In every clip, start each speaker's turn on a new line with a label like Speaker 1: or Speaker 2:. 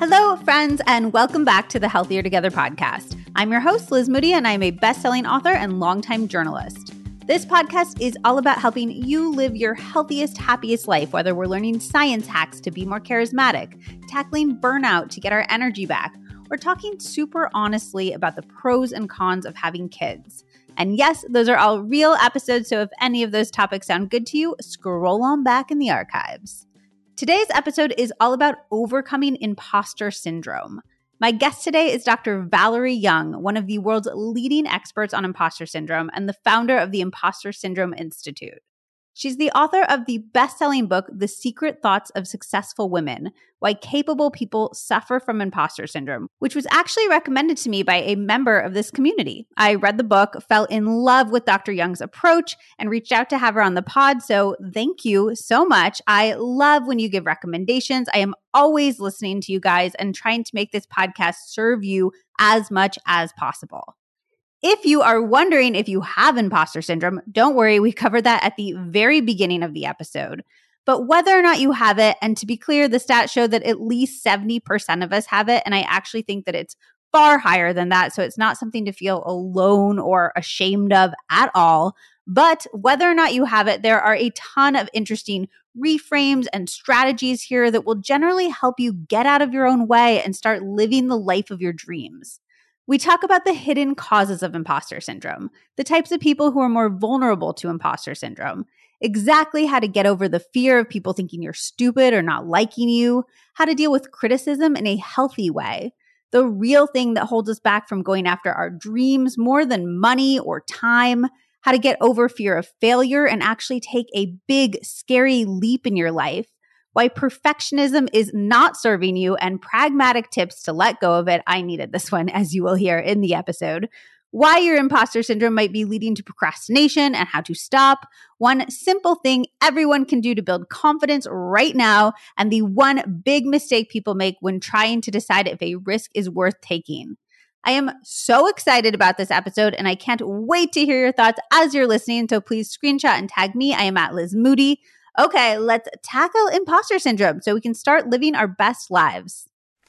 Speaker 1: Hello, friends, and welcome back to the Healthier Together podcast. I'm your host, Liz Moody, and I'm a best-selling author and longtime journalist. This podcast is all about helping you live your healthiest, happiest life, whether we're learning science hacks to be more charismatic, tackling burnout to get our energy back, or talking super honestly about the pros and cons of having kids. And yes, those are all real episodes, so if any of those topics sound good to you, scroll on back in the archives. Today's episode is all about overcoming imposter syndrome. My guest today is Dr. Valerie Young, one of the world's leading experts on imposter syndrome and the founder of the Imposter Syndrome Institute. She's the author of the best-selling book, The Secret Thoughts of Successful Women: Why Capable People Suffer from Imposter Syndrome, which was actually recommended to me by a member of this community. I read the book, fell in love with Dr. Young's approach, and reached out to have her on the pod, so thank you so much. I love when you give recommendations. I am always listening to you guys and trying to make this podcast serve you as much as possible. If you are wondering if you have imposter syndrome, don't worry, we covered that at the very beginning of the episode. But whether or not you have it, and to be clear, the stats show that at least 70% of us have it, and I actually think that it's far higher than that, so it's not something to feel alone or ashamed of at all. But whether or not you have it, there are a ton of interesting reframes and strategies here that will generally help you get out of your own way and start living the life of your dreams. We talk about the hidden causes of imposter syndrome, the types of people who are more vulnerable to imposter syndrome, exactly how to get over the fear of people thinking you're stupid or not liking you, how to deal with criticism in a healthy way, the real thing that holds us back from going after our dreams more than money or time, how to get over fear of failure and actually take a big, scary leap in your life, why perfectionism is not serving you, and pragmatic tips to let go of it. I needed this one, as you will hear in the episode. Why your imposter syndrome might be leading to procrastination and how to stop. One simple thing everyone can do to build confidence right now, and the one big mistake people make when trying to decide if a risk is worth taking. I am so excited about this episode, and I can't wait to hear your thoughts as you're listening, so please screenshot and tag me. I am at Liz Moody. Okay, let's tackle imposter syndrome so we can start living our best lives.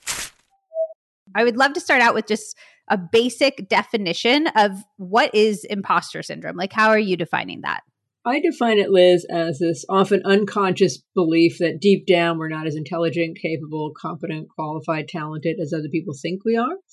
Speaker 1: I would love to start out with just a basic definition of what is imposter syndrome. Like, how are you defining that?
Speaker 2: I define it, Liz, as this often unconscious belief that deep down we're not as intelligent, capable, competent, qualified, talented as other people think we are.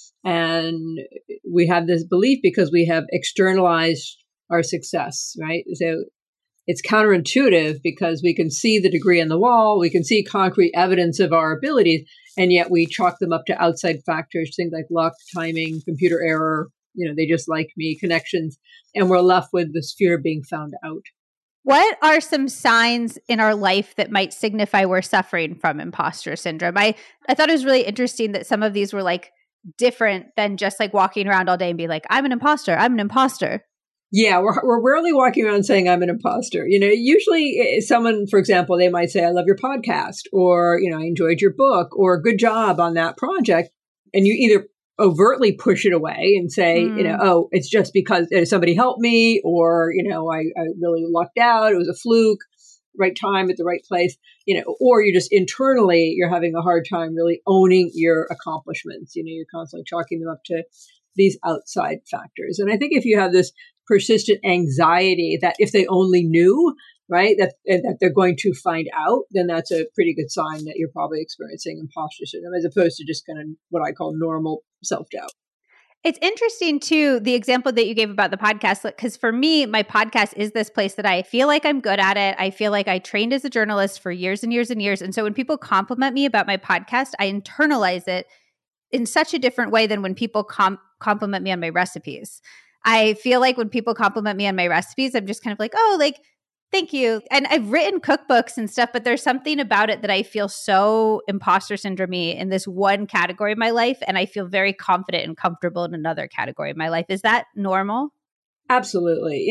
Speaker 2: And we have this belief because we have externalized our success, right? So it's counterintuitive because we can see the degree on the wall, we can see concrete evidence of our abilities, and yet we chalk them up to outside factors, things like luck, timing, computer error, they just like me, connections, and we're left with this fear of being found out.
Speaker 1: What are some signs in our life that might signify we're suffering from imposter syndrome? I thought it was really interesting that some of these were like different than just like walking around all day and be like, I'm an imposter, I'm an imposter.
Speaker 2: Yeah, we're rarely walking around saying I'm an imposter. Usually someone, for example, they might say, I love your podcast, or, I enjoyed your book, or good job on that project. And you either overtly push it away and say, oh, it's just because somebody helped me, or, I really lucked out. It was a fluke, right time at the right place, or you're just internally, you're having a hard time really owning your accomplishments. You're constantly chalking them up to these outside factors. And I think if you have this persistent anxiety that if they only knew, right, that they're going to find out, then that's a pretty good sign that you're probably experiencing imposter syndrome, as opposed to just kind of what I call normal self-doubt.
Speaker 1: It's interesting, too, the example that you gave about the podcast, because for me, my podcast is this place that I feel like I'm good at it. I feel like I trained as a journalist for years and years and years. And so when people compliment me about my podcast, I internalize it in such a different way than when people compliment me on my recipes. I feel like when people compliment me on my recipes, I'm just kind of like, oh, like, thank you. And I've written cookbooks and stuff, but there's something about it that I feel so imposter syndrome-y in this one category of my life. And I feel very confident and comfortable in another category of my life. Is that normal?
Speaker 2: Absolutely.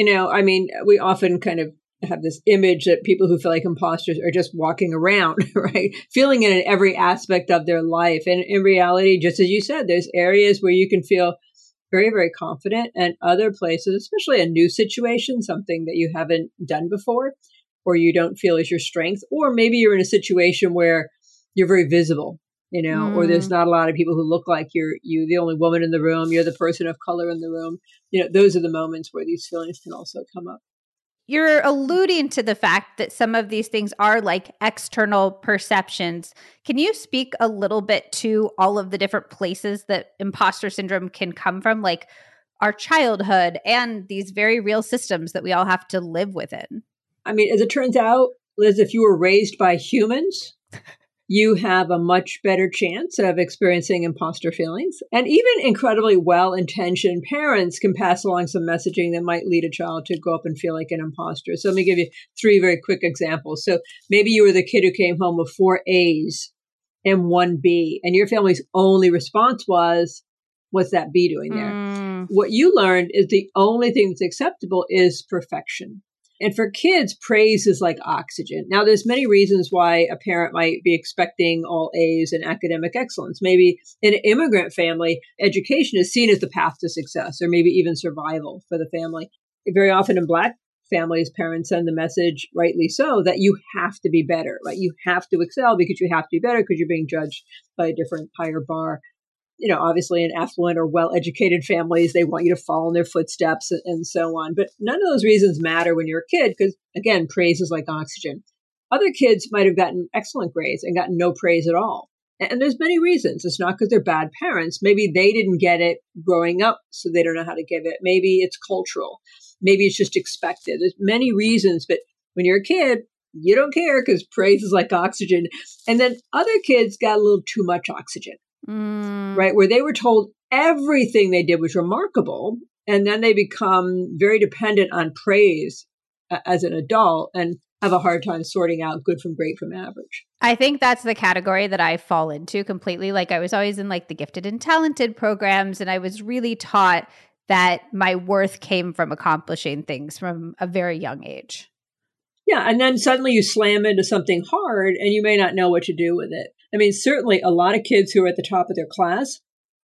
Speaker 2: We often kind of have this image that people who feel like imposters are just walking around, right? Feeling it in every aspect of their life. And in reality, just as you said, there's areas where you can feel very, very confident, and other places, especially a new situation, something that you haven't done before, or you don't feel is your strength, or maybe you're in a situation where you're very visible or there's not a lot of people who look like you're the only woman in the room, you're the person of color in the room. Those are the moments where these feelings can also come up.
Speaker 1: You're alluding to the fact that some of these things are like external perceptions. Can you speak a little bit to all of the different places that imposter syndrome can come from, like our childhood and these very real systems that we all have to live within?
Speaker 2: I mean, as it turns out, Liz, if you were raised by humans, you have a much better chance of experiencing imposter feelings. And even incredibly well-intentioned parents can pass along some messaging that might lead a child to grow up and feel like an imposter. So let me give you 3 very quick examples. So maybe you were the kid who came home with 4 A's and 1 B, and your family's only response was, what's that B doing there? What you learned is the only thing that's acceptable is perfection. And for kids, praise is like oxygen. Now, there's many reasons why a parent might be expecting all A's and academic excellence. Maybe in an immigrant family, education is seen as the path to success, or maybe even survival for the family. Very often in Black families, parents send the message, rightly so, that you have to be better, right? You have to excel because you have to be better because you're being judged by a different higher bar. Obviously in affluent or well-educated families, they want you to follow in their footsteps and so on. But none of those reasons matter when you're a kid because, again, praise is like oxygen. Other kids might have gotten excellent grades and gotten no praise at all. And there's many reasons. It's not because they're bad parents. Maybe they didn't get it growing up, so they don't know how to give it. Maybe it's cultural. Maybe it's just expected. There's many reasons. But when you're a kid, you don't care because praise is like oxygen. And then other kids got a little too much oxygen. Right? Where they were told everything they did was remarkable. And then they become very dependent on praise as an adult and have a hard time sorting out good from great from average.
Speaker 1: I think that's the category that I fall into completely. Like I was always in like the gifted and talented programs, and I was really taught that my worth came from accomplishing things from a very young age.
Speaker 2: Yeah. And then suddenly you slam into something hard and you may not know what to do with it. I mean, certainly a lot of kids who are at the top of their class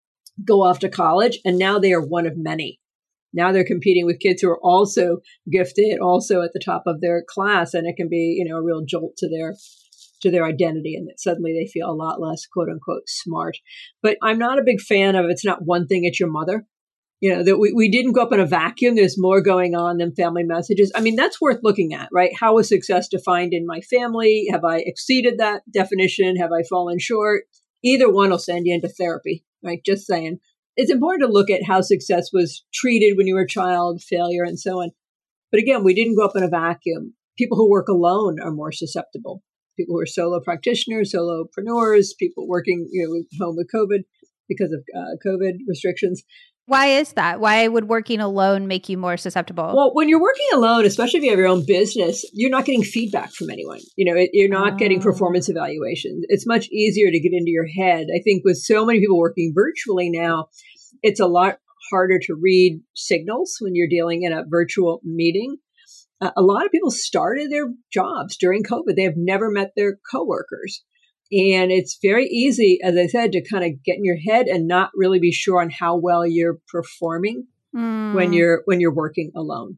Speaker 2: go off to college and now they are one of many. Now they're competing with kids who are also gifted, also at the top of their class. And it can be, a real jolt to their identity. And that suddenly they feel a lot less, quote unquote, smart. But I'm not a big fan of it's not one thing, it's your mother. That we didn't grow up in a vacuum. There's more going on than family messages. I mean, that's worth looking at, right? How was success defined in my family? Have I exceeded that definition? Have I fallen short? Either one will send you into therapy, right? Just saying. It's important to look at how success was treated when you were a child, failure, and so on. But again, we didn't grow up in a vacuum. People who work alone are more susceptible. People who are solo practitioners, solopreneurs, people working, home with COVID because of COVID restrictions.
Speaker 1: Why is that? Why would working alone make you more susceptible?
Speaker 2: Well, when you're working alone, especially if you have your own business, you're not getting feedback from anyone. You're not getting performance evaluations. It's much easier to get into your head. I think with so many people working virtually now, it's a lot harder to read signals when you're dealing in a virtual meeting. A lot of people started their jobs during COVID. They have never met their coworkers. And it's very easy, as I said, to kind of get in your head and not really be sure on how well you're performing when you're working alone.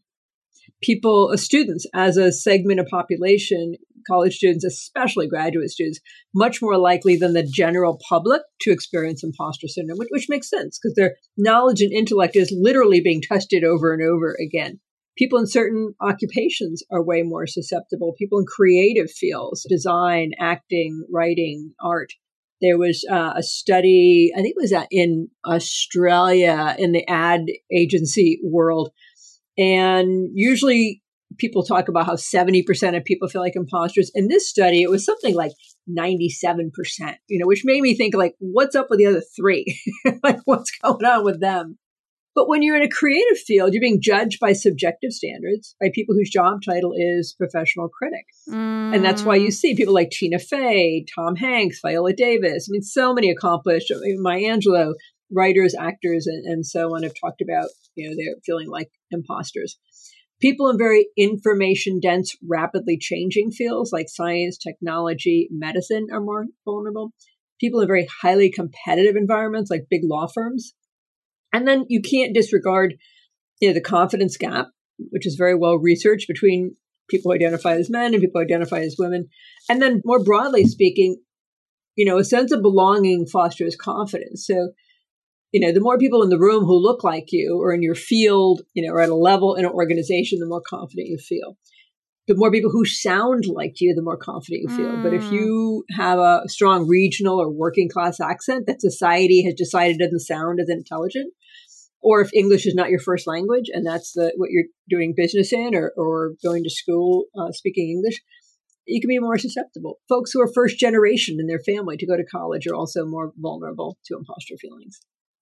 Speaker 2: Students as a segment of population, college students, especially graduate students, much more likely than the general public to experience imposter syndrome, which makes sense because their knowledge and intellect is literally being tested over and over again. People in certain occupations are way more susceptible. People in creative fields, design, acting, writing, art. There was a study, I think it was in Australia in the ad agency world. And usually people talk about how 70% of people feel like imposters. In this study, it was something like 97%, which made me think like, what's up with the other 3? Like, what's going on with them? But when you're in a creative field, you're being judged by subjective standards by people whose job title is professional critic. And that's why you see people like Tina Fey, Tom Hanks, Viola Davis. I mean, so many accomplished, Maya Angelou, writers, actors, and so on have talked about, they're feeling like imposters. People in very information-dense, rapidly changing fields like science, technology, medicine are more vulnerable. People in very highly competitive environments like big law firms. And then you can't disregard, the confidence gap, which is very well researched between people who identify as men and people who identify as women. And then more broadly speaking, a sense of belonging fosters confidence. So, the more people in the room who look like you or in your field, or at a level in an organization, the more confident you feel. The more people who sound like you, the more confident you feel. But if you have a strong regional or working class accent that society has decided doesn't sound as intelligent, or if English is not your first language and that's what you're doing business in or going to school speaking English, you can be more susceptible. Folks who are first generation in their family to go to college are also more vulnerable to imposter feelings.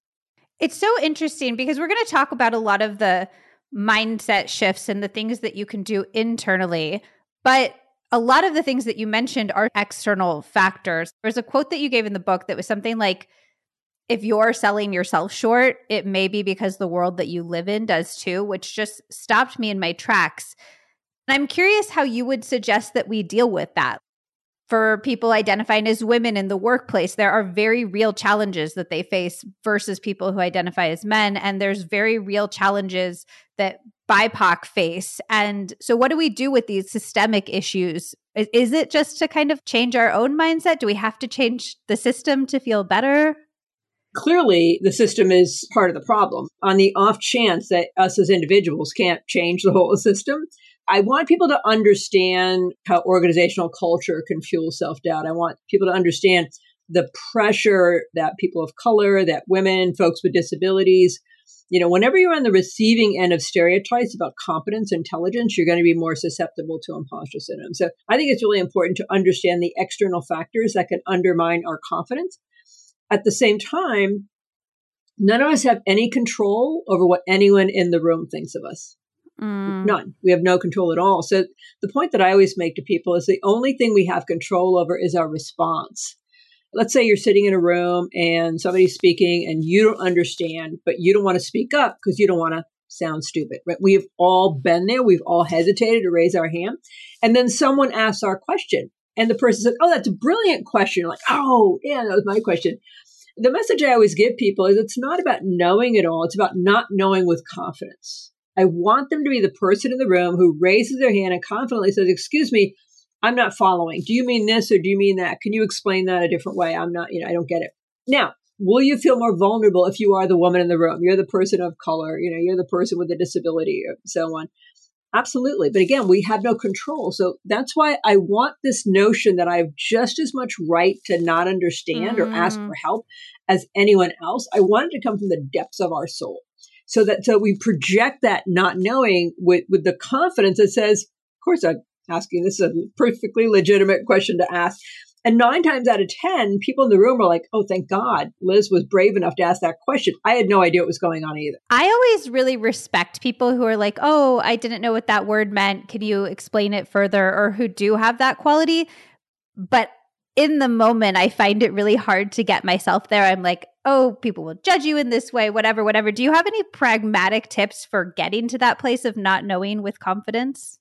Speaker 1: It's so interesting because we're going to talk about a lot of the mindset shifts and the things that you can do internally. But a lot of the things that you mentioned are external factors. There's a quote that you gave in the book that was something like, if you're selling yourself short, it may be because the world that you live in does too, which just stopped me in my tracks. And I'm curious how you would suggest that we deal with that. For people identifying as women in the workplace, there are very real challenges that they face versus people who identify as men. And there's very real challenges that BIPOC face. And so what do we do with these systemic issues? Is it just to kind of change our own mindset? Do we have to change the system to feel better?
Speaker 2: Clearly, the system is part of the problem. On the off chance that us as individuals can't change the whole system, I want people to understand how organizational culture can fuel self-doubt. I want people to understand the pressure that people of color, that women, folks with disabilities, whenever you're on the receiving end of stereotypes about competence, intelligence, you're going to be more susceptible to imposter syndrome. So I think it's really important to understand the external factors that can undermine our confidence. At the same time, none of us have any control over what anyone in the room thinks of us. None. We have no control at all. So the point that I always make to people is the only thing we have control over is our response. Let's say you're sitting in a room and somebody's speaking and you don't understand, but you don't want to speak up because you don't want to sound stupid, right? We've all been there. We've all hesitated to raise our hand. And then someone asks our question and the person says, "Oh, that's a brilliant question." You're like, "Oh, yeah, that was my question." The message I always give people is it's not about knowing it all. It's about not knowing with confidence. I want them to be the person in the room who raises their hand and confidently says, "Excuse me, I'm not following. Do you mean this or do you mean that? Can you explain that a different way? I'm not, I don't get it." Now, will you feel more vulnerable if you are the woman in the room? You're the person of color, you're the person with a disability or so on. Absolutely. But again, we have no control. So that's why I want this notion that I have just as much right to not understand or ask for help as anyone else. I want it to come from the depths of our soul. So we project that not knowing with the confidence that says, of course, I'm asking, this is a perfectly legitimate question to ask. And 9 times out of 10, people in the room are like, "Oh, thank God, Liz was brave enough to ask that question. I had no idea what was going on either."
Speaker 1: I always really respect people who are like, "Oh, I didn't know what that word meant. Can you explain it further?" Or who do have that quality. But in the moment, I find it really hard to get myself there. I'm like, "Oh, people will judge you in this way, whatever. Do you have any pragmatic tips for getting to that place of not knowing with confidence?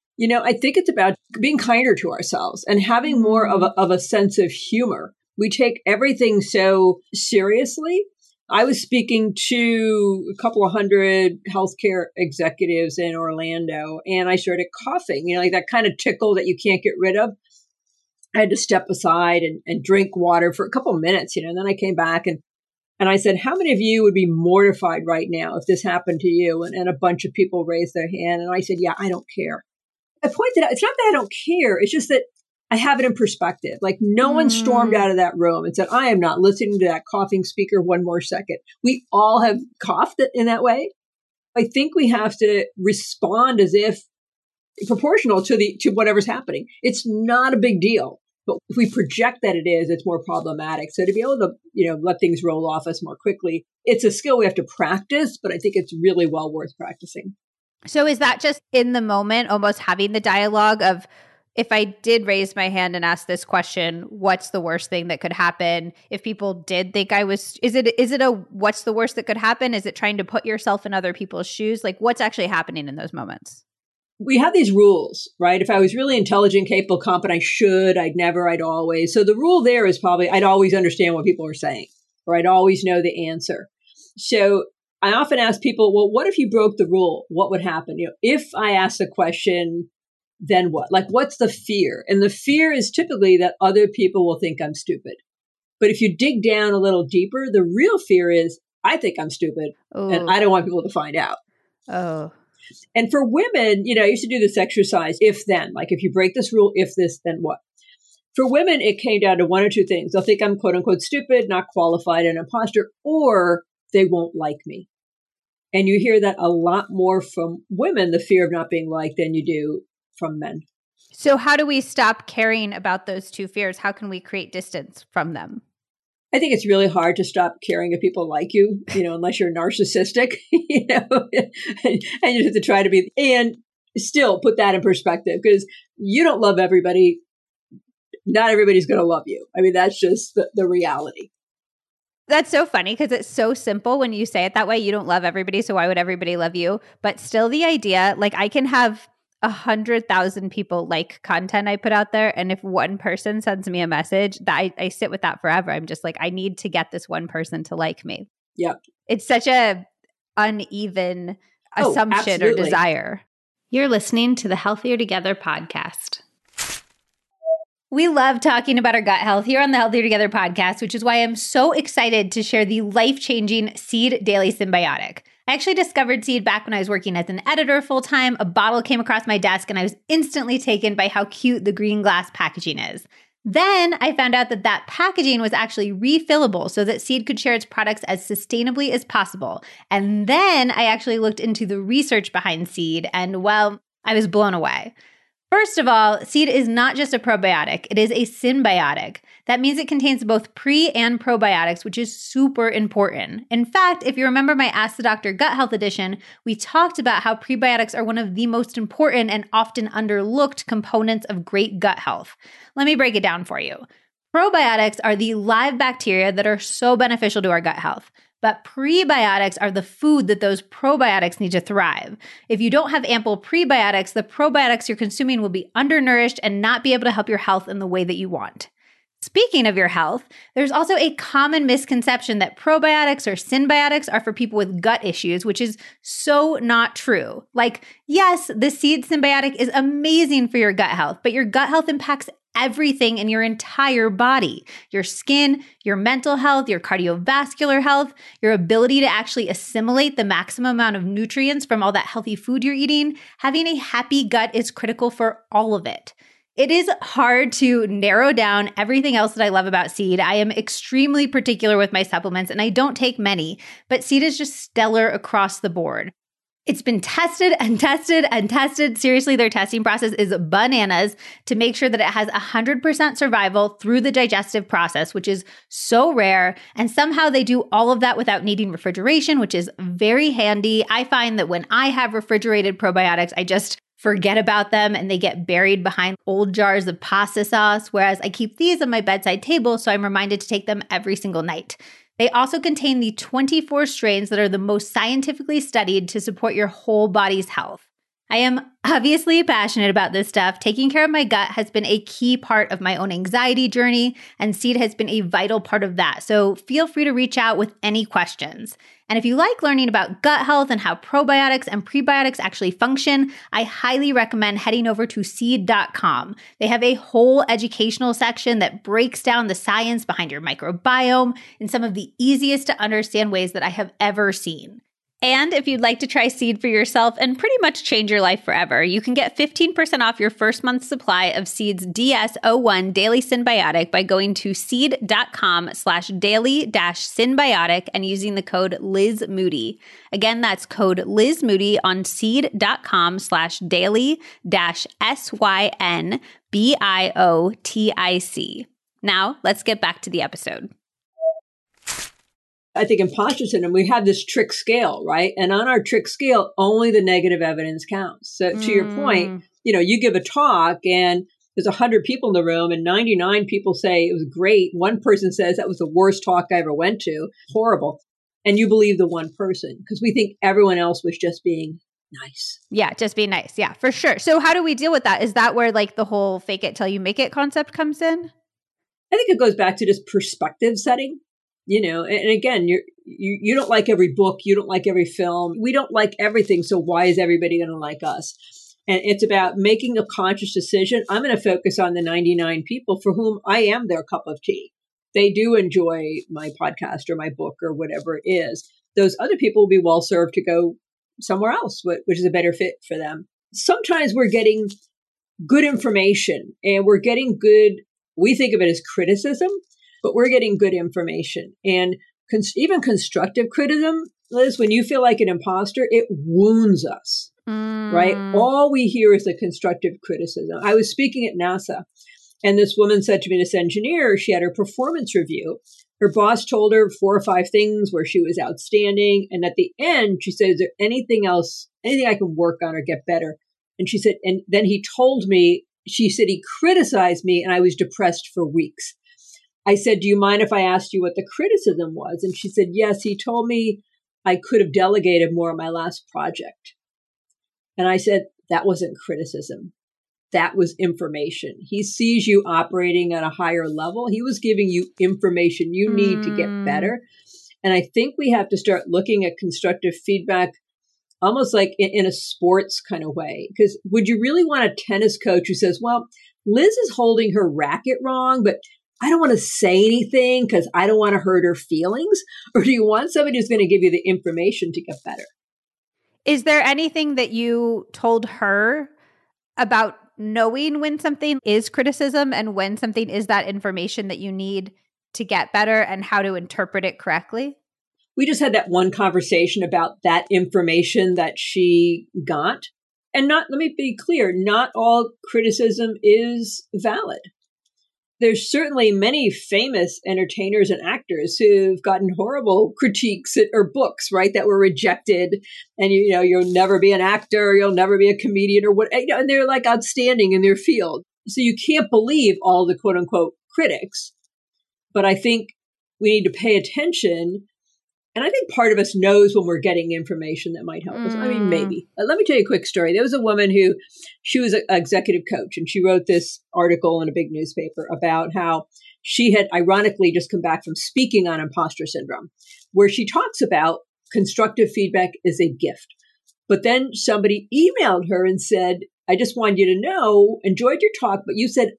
Speaker 2: I think it's about being kinder to ourselves and having more of a sense of humor. We take everything so seriously. I was speaking to a couple of hundred healthcare executives in Orlando, and I started coughing, like that kind of tickle that you can't get rid of. I had to step aside and drink water for a couple of minutes, and then I came back and I said, "How many of you would be mortified right now if this happened to you?" And a bunch of people raised their hand. And I said, "Yeah, I don't care." I pointed out, it's not that I don't care. It's just that I have it in perspective. Like no one stormed out of that room and said, "I am not listening to that coughing speaker one more second." We all have coughed in that way. I think we have to respond as if proportional to whatever's happening. It's not a big deal. But if we project that it is, it's more problematic. So to be able to, let things roll off us more quickly, it's a skill we have to practice, but I think it's really well worth practicing.
Speaker 1: So is that just in the moment, almost having the dialogue of, if I did raise my hand and ask this question, what's the worst thing that could happen? If people did think I was, is it a what's the worst that could happen? Is it trying to put yourself in other people's shoes? Like what's actually happening in those moments?
Speaker 2: We have these rules, right? If I was really intelligent, capable, competent, I'd never, I'd always. So the rule there is probably I'd always understand what people are saying, or I'd always know the answer. So I often ask people, well, what if you broke the rule? What would happen? If I asked the question, then what? Like, what's the fear? And the fear is typically that other people will think I'm stupid. But if you dig down a little deeper, the real fear is, I think I'm stupid and I don't want people to find out.
Speaker 1: Oh.
Speaker 2: And for women, I used to do this exercise, if then, like if you break this rule, if this, then what? For women, it came down to one or two things. They'll think I'm quote unquote stupid, not qualified, an imposter, or they won't like me. And you hear that a lot more from women, the fear of not being liked, than you do from men.
Speaker 1: So how do we stop caring about those two fears? How can we create distance from them?
Speaker 2: I think it's really hard to stop caring if people like you, unless you're narcissistic, and you have to try to be, and still put that in perspective, because you don't love everybody. Not everybody's going to love you. I mean, that's just the reality.
Speaker 1: That's so funny because it's so simple when you say it that way. You don't love everybody, so why would everybody love you? But still the idea, like I can have 100,000 people like content I put out there. And if one person sends me a message, that I sit with that forever. I'm just like, I need to get this one person to like me.
Speaker 2: Yep.
Speaker 1: It's such a uneven assumption or desire. You're listening to the Healthier Together podcast. We love talking about our gut health here on the Healthier Together podcast, which is why I'm so excited to share the life-changing Seed Daily Synbiotic. I actually discovered Seed back when I was working as an editor full-time. A bottle came across my desk and I was instantly taken by how cute the green glass packaging is. Then I found out that packaging was actually refillable so that Seed could share its products as sustainably as possible. And then I actually looked into the research behind Seed and, well, I was blown away. First of all, Seed is not just a probiotic, it is a synbiotic. That means it contains both pre and probiotics, which is super important. In fact, if you remember my Ask the Doctor Gut Health edition, we talked about how prebiotics are one of the most important and often underlooked components of great gut health. Let me break it down for you. Probiotics are the live bacteria that are so beneficial to our gut health. But prebiotics are the food that those probiotics need to thrive. If you don't have ample prebiotics, the probiotics you're consuming will be undernourished and not be able to help your health in the way that you want. Speaking of your health, there's also a common misconception that probiotics or synbiotics are for people with gut issues, which is so not true. Like, yes, the Seed Synbiotic is amazing for your gut health, but your gut health impacts everything in your entire body, your skin, your mental health, your cardiovascular health, your ability to actually assimilate the maximum amount of nutrients from all that healthy food you're eating. Having a happy gut is critical for all of it. It is hard to narrow down everything else that I love about Seed. I am extremely particular with my supplements and I don't take many, but Seed is just stellar across the board. It's been tested and tested and tested. Seriously, their testing process is bananas to make sure that it has 100% survival through the digestive process, which is so rare. And somehow they do all of that without needing refrigeration, which is very handy. I find that when I have refrigerated probiotics, I just forget about them and they get buried behind old jars of pasta sauce, whereas I keep these on my bedside table, so I'm reminded to take them every single night. They also contain the 24 strains that are the most scientifically studied to support your whole body's health. I am obviously passionate about this stuff. Taking care of my gut has been a key part of my own anxiety journey, and Seed has been a vital part of that. So feel free to reach out with any questions. And if you like learning about gut health and how probiotics and prebiotics actually function, I highly recommend heading over to seed.com. They have a whole educational section that breaks down the science behind your microbiome in some of the easiest to understand ways that I have ever seen. And if you'd like to try Seed for yourself and pretty much change your life forever, you can get 15% off your first month's supply of Seed's DS-01 Daily Synbiotic by going to seed.com/daily-synbiotic and using the code Liz Moody. Again, that's code Liz Moody on seed.com/daily-SYNBIOTIC. Now, let's get back to the episode.
Speaker 2: I think imposter syndrome, we have this trick scale, right? And on our trick scale, only the negative evidence counts. So to your point, you give a talk and there's 100 people in the room and 99 people say it was great. One person says that was the worst talk I ever went to. Horrible. And you believe the one person because we think everyone else was just being nice.
Speaker 1: Yeah, just be nice. Yeah, for sure. So how do we deal with that? Is that where like the whole fake it till you make it concept comes in?
Speaker 2: I think it goes back to just perspective setting. And again, you don't like every book, you don't like every film, we don't like everything. So why is everybody going to like us? And it's about making a conscious decision. I'm going to focus on the 99 people for whom I am their cup of tea. They do enjoy my podcast or my book or whatever it is. Those other people will be well served to go somewhere else, which is a better fit for them. Sometimes we're getting good information and we're getting good, we think of it as criticism, but we're getting good information. And even constructive criticism, Liz, when you feel like an imposter, it wounds us, right? All we hear is the constructive criticism. I was speaking at NASA, and this woman said to me, this engineer, she had her performance review. Her boss told her 4 or 5 things where she was outstanding. And at the end, she said, is there anything else, anything I can work on or get better? And she said, and then he told me, she said he criticized me and I was depressed for weeks. I said, do you mind if I asked you what the criticism was? And she said, yes, he told me I could have delegated more on my last project. And I said, that wasn't criticism. That was information. He sees you operating at a higher level. He was giving you information you need to get better. And I think we have to start looking at constructive feedback almost like in a sports kind of way. Because would you really want a tennis coach who says, well, Liz is holding her racket wrong, but I don't want to say anything because I don't want to hurt her feelings? Or do you want somebody who's going to give you the information to get better?
Speaker 1: Is there anything that you told her about knowing when something is criticism and when something is that information that you need to get better and how to interpret it correctly?
Speaker 2: We just had that one conversation about that information that she got. And let me be clear, not all criticism is valid. There's certainly many famous entertainers and actors who've gotten horrible critiques or books, right, that were rejected. And, you'll never be an actor, you'll never be a comedian or what, and they're like outstanding in their field. So you can't believe all the quote unquote critics. But I think we need to pay attention. And I think part of us knows when we're getting information that might help us. I mean, maybe. Let me tell you a quick story. There was a woman she was an executive coach, and she wrote this article in a big newspaper about how she had ironically just come back from speaking on imposter syndrome, where she talks about constructive feedback is a gift. But then somebody emailed her and said, I just wanted you to know, enjoyed your talk, but you said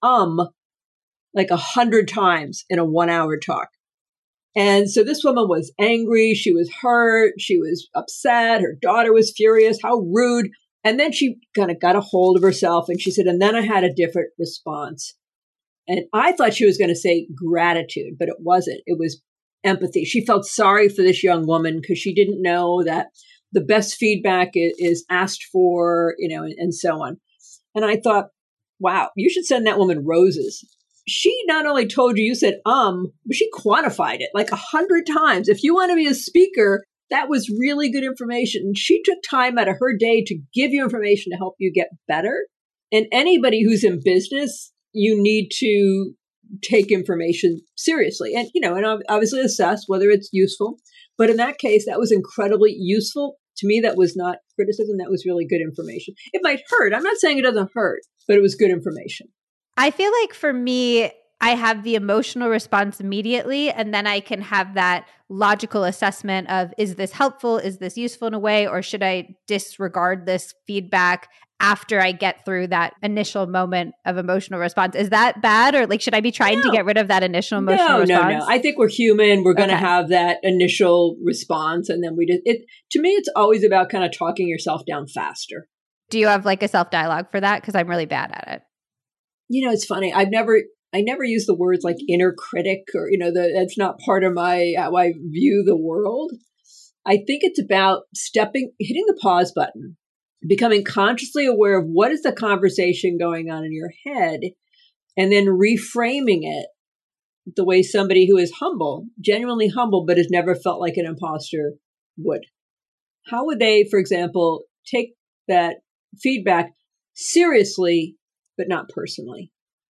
Speaker 2: like 100 times in a 1-hour talk. And so this woman was angry. She was hurt. She was upset. Her daughter was furious. How rude. And then she kind of got a hold of herself and she said, and then I had a different response. And I thought she was going to say gratitude, but it wasn't. It was empathy. She felt sorry for this young woman because she didn't know that the best feedback is asked for, and so on. And I thought, wow, you should send that woman roses. She not only told you said, but she quantified it like 100 times. If you want to be a speaker, that was really good information. She took time out of her day to give you information to help you get better. And anybody who's in business, you need to take information seriously and, and obviously assess whether it's useful. But in that case, that was incredibly useful. To me, that was not criticism. That was really good information. It might hurt. I'm not saying it doesn't hurt, but it was good information.
Speaker 1: I feel like for me, I have the emotional response immediately, and then I can have that logical assessment of, is this helpful? Is this useful in a way? Or should I disregard this feedback after I get through that initial moment of emotional response? Is that bad? Or should I be trying to get rid of that initial emotional response?
Speaker 2: No. I think we're human. We're going to have that initial response. And then to me, it's always about kind of talking yourself down faster.
Speaker 1: Do you have a self-dialogue for that? Because I'm really bad at it.
Speaker 2: It's funny. I never use the words like inner critic or, that's not part of how I view the world. I think it's about hitting the pause button, becoming consciously aware of what is the conversation going on in your head, and then reframing it the way somebody who is humble, genuinely humble, but has never felt like an imposter would. How would they, for example, take that feedback seriously, but not personally?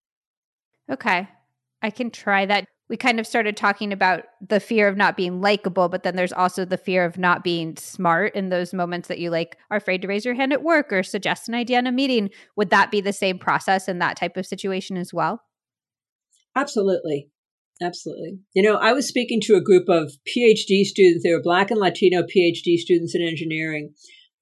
Speaker 1: Okay. I can try that. We kind of started talking about the fear of not being likable, but then there's also the fear of not being smart in those moments that you are afraid to raise your hand at work or suggest an idea in a meeting. Would that be the same process in that type of situation as well?
Speaker 2: Absolutely. Absolutely. I was speaking to a group of PhD students. They were Black and Latino PhD students in engineering,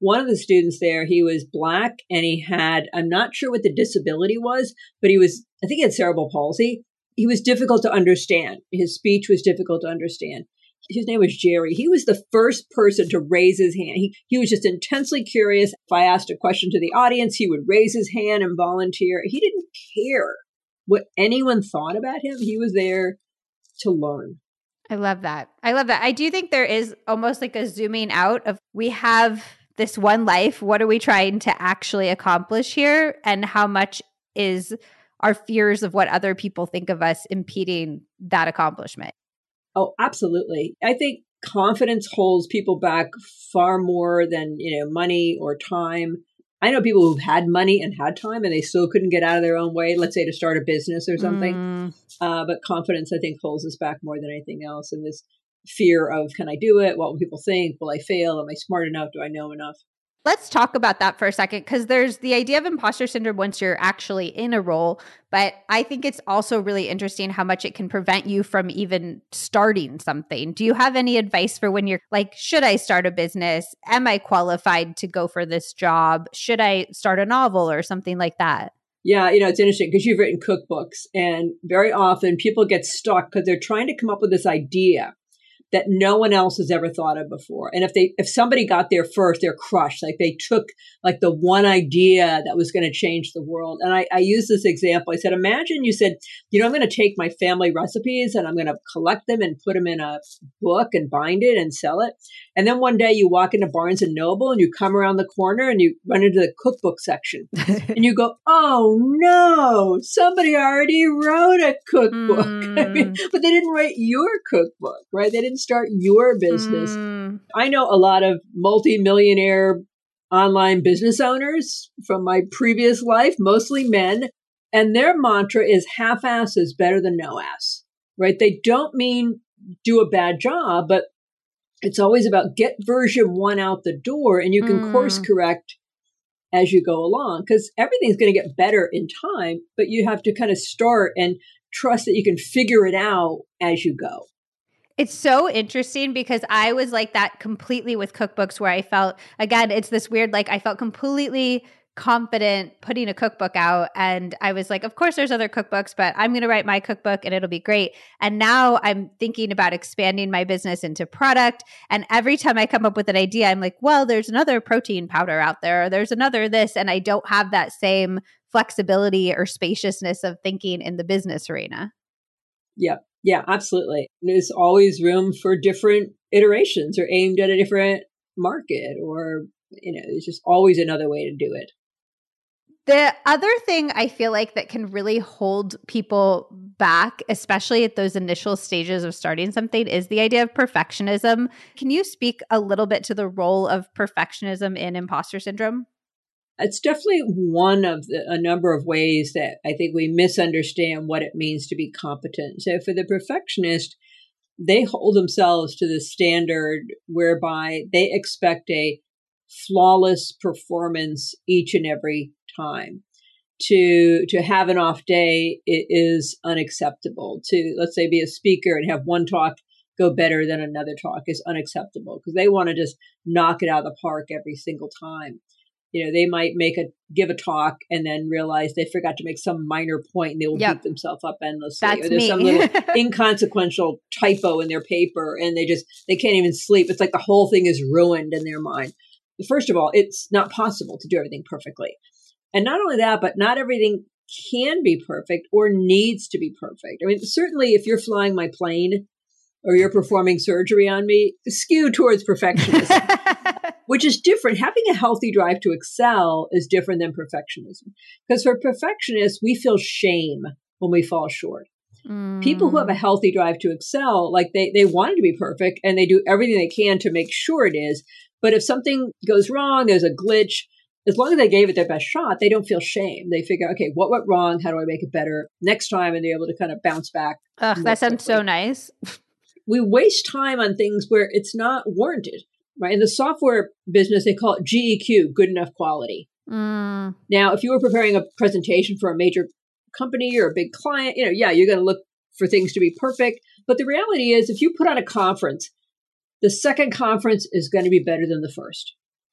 Speaker 2: one of the students there, he was Black and he had, I'm not sure what the disability was, but I think he had cerebral palsy. He was difficult to understand. His speech was difficult to understand. His name was Jerry. He was the first person to raise his hand. He was just intensely curious. If I asked a question to the audience, he would raise his hand and volunteer. He didn't care what anyone thought about him. He was there to learn.
Speaker 1: I love that. I do think there is almost like a zooming out of, we have this one life. What are we trying to actually accomplish here? And how much is our fears of what other people think of us impeding that accomplishment?
Speaker 2: Oh, absolutely. I think confidence holds people back far more than, money or time. I know people who've had money and had time and they still couldn't get out of their own way, let's say to start a business or something. But confidence, I think, holds us back more than anything else. And this fear of, can I do it? What will people think? Will I fail? Am I smart enough? Do I know enough?
Speaker 1: Let's talk about that for a second, because there's the idea of imposter syndrome once you're actually in a role. But I think it's also really interesting how much it can prevent you from even starting something. Do you have any advice for when you're like, should I start a business? Am I qualified to go for this job? Should I start a novel or something like that?
Speaker 2: Yeah, it's interesting because you've written cookbooks and very often people get stuck because they're trying to come up with this idea that no one else has ever thought of before. And if somebody got there first, they're crushed. Like they took like the one idea that was going to change the world. And I use this example. I said, imagine you said, I'm going to take my family recipes and I'm going to collect them and put them in a book and bind it and sell it. And then one day you walk into Barnes and Noble and you come around the corner and you run into the cookbook section and you go, oh no, somebody already wrote a cookbook. But they didn't write your cookbook, right? They didn't start your business. I know a lot of multi-millionaire online business owners from my previous life, mostly men, and their mantra is half-ass is better than no-ass, right? They don't mean do a bad job, but it's always about get version 1 out the door and you can course correct as you go along because everything's going to get better in time, but you have to kind of start and trust that you can figure it out as you go.
Speaker 1: It's so interesting because I was like that completely with cookbooks where I felt, again, it's this weird, like I felt completely confident putting a cookbook out. And I was like, of course there's other cookbooks, but I'm going to write my cookbook and it'll be great. And now I'm thinking about expanding my business into product. And every time I come up with an idea, I'm like, well, there's another protein powder out there. Or there's another this. And I don't have that same flexibility or spaciousness of thinking in the business arena.
Speaker 2: Yep. Yeah, absolutely. There's always room for different iterations or aimed at a different market or, there's just always another way to do it.
Speaker 1: The other thing I feel like that can really hold people back, especially at those initial stages of starting something, is the idea of perfectionism. Can you speak a little bit to the role of perfectionism in imposter syndrome?
Speaker 2: It's definitely one of a number of ways that I think we misunderstand what it means to be competent. So for the perfectionist, they hold themselves to the standard whereby they expect a flawless performance each and every time. To have an off day is unacceptable. To, let's say, be a speaker and have one talk go better than another talk is unacceptable because they want to just knock it out of the park every single time. They might give a talk and then realize they forgot to make some minor point and they will beat themselves up endlessly.
Speaker 1: That's
Speaker 2: or there's
Speaker 1: me.
Speaker 2: some little inconsequential typo in their paper and they can't even sleep. It's like the whole thing is ruined in their mind. First of all, it's not possible to do everything perfectly. And not only that, but not everything can be perfect or needs to be perfect. I mean, certainly if you're flying my plane or you're performing surgery on me, skew towards perfectionism, which is different. Having a healthy drive to excel is different than perfectionism. Because for perfectionists, we feel shame when we fall short. People who have a healthy drive to excel, like they want it to be perfect and they do everything they can to make sure it is. But if something goes wrong, there's a glitch, as long as they gave it their best shot, they don't feel shame. They figure, okay, what went wrong? How do I make it better next time? And they're able to kind of bounce back.
Speaker 1: Ugh, that sounds so nice.
Speaker 2: We waste time on things where it's not warranted, right? In the software business, they call it GEQ, good enough quality. Now, if you were preparing a presentation for a major company or a big client, you're going to look for things to be perfect. But the reality is, if you put on a conference, the second conference is going to be better than the first.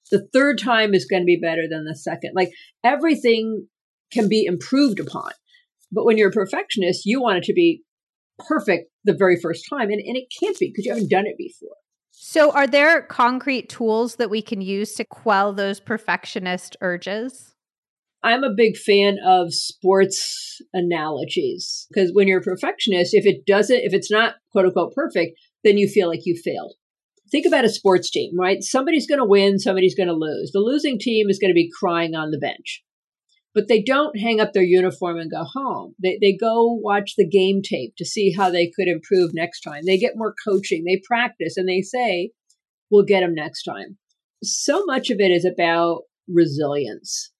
Speaker 2: The third time is going to be better than the second. Like everything can be improved upon. But when you're a perfectionist, you want it to be perfect the very first time. And it can't be because you haven't done it before.
Speaker 1: So are there concrete tools that we can use to quell those perfectionist urges?
Speaker 2: I'm a big fan of sports analogies because when you're a perfectionist, if it's not quote unquote perfect, then you feel like you failed. Think about a sports team, right? Somebody's going to win, somebody's going to lose. The losing team is going to be crying on the bench, but they don't hang up their uniform and go home. They go watch the game tape to see how they could improve next time. They get more coaching, they practice, and they say, we'll get them next time. So much of it is about resilience.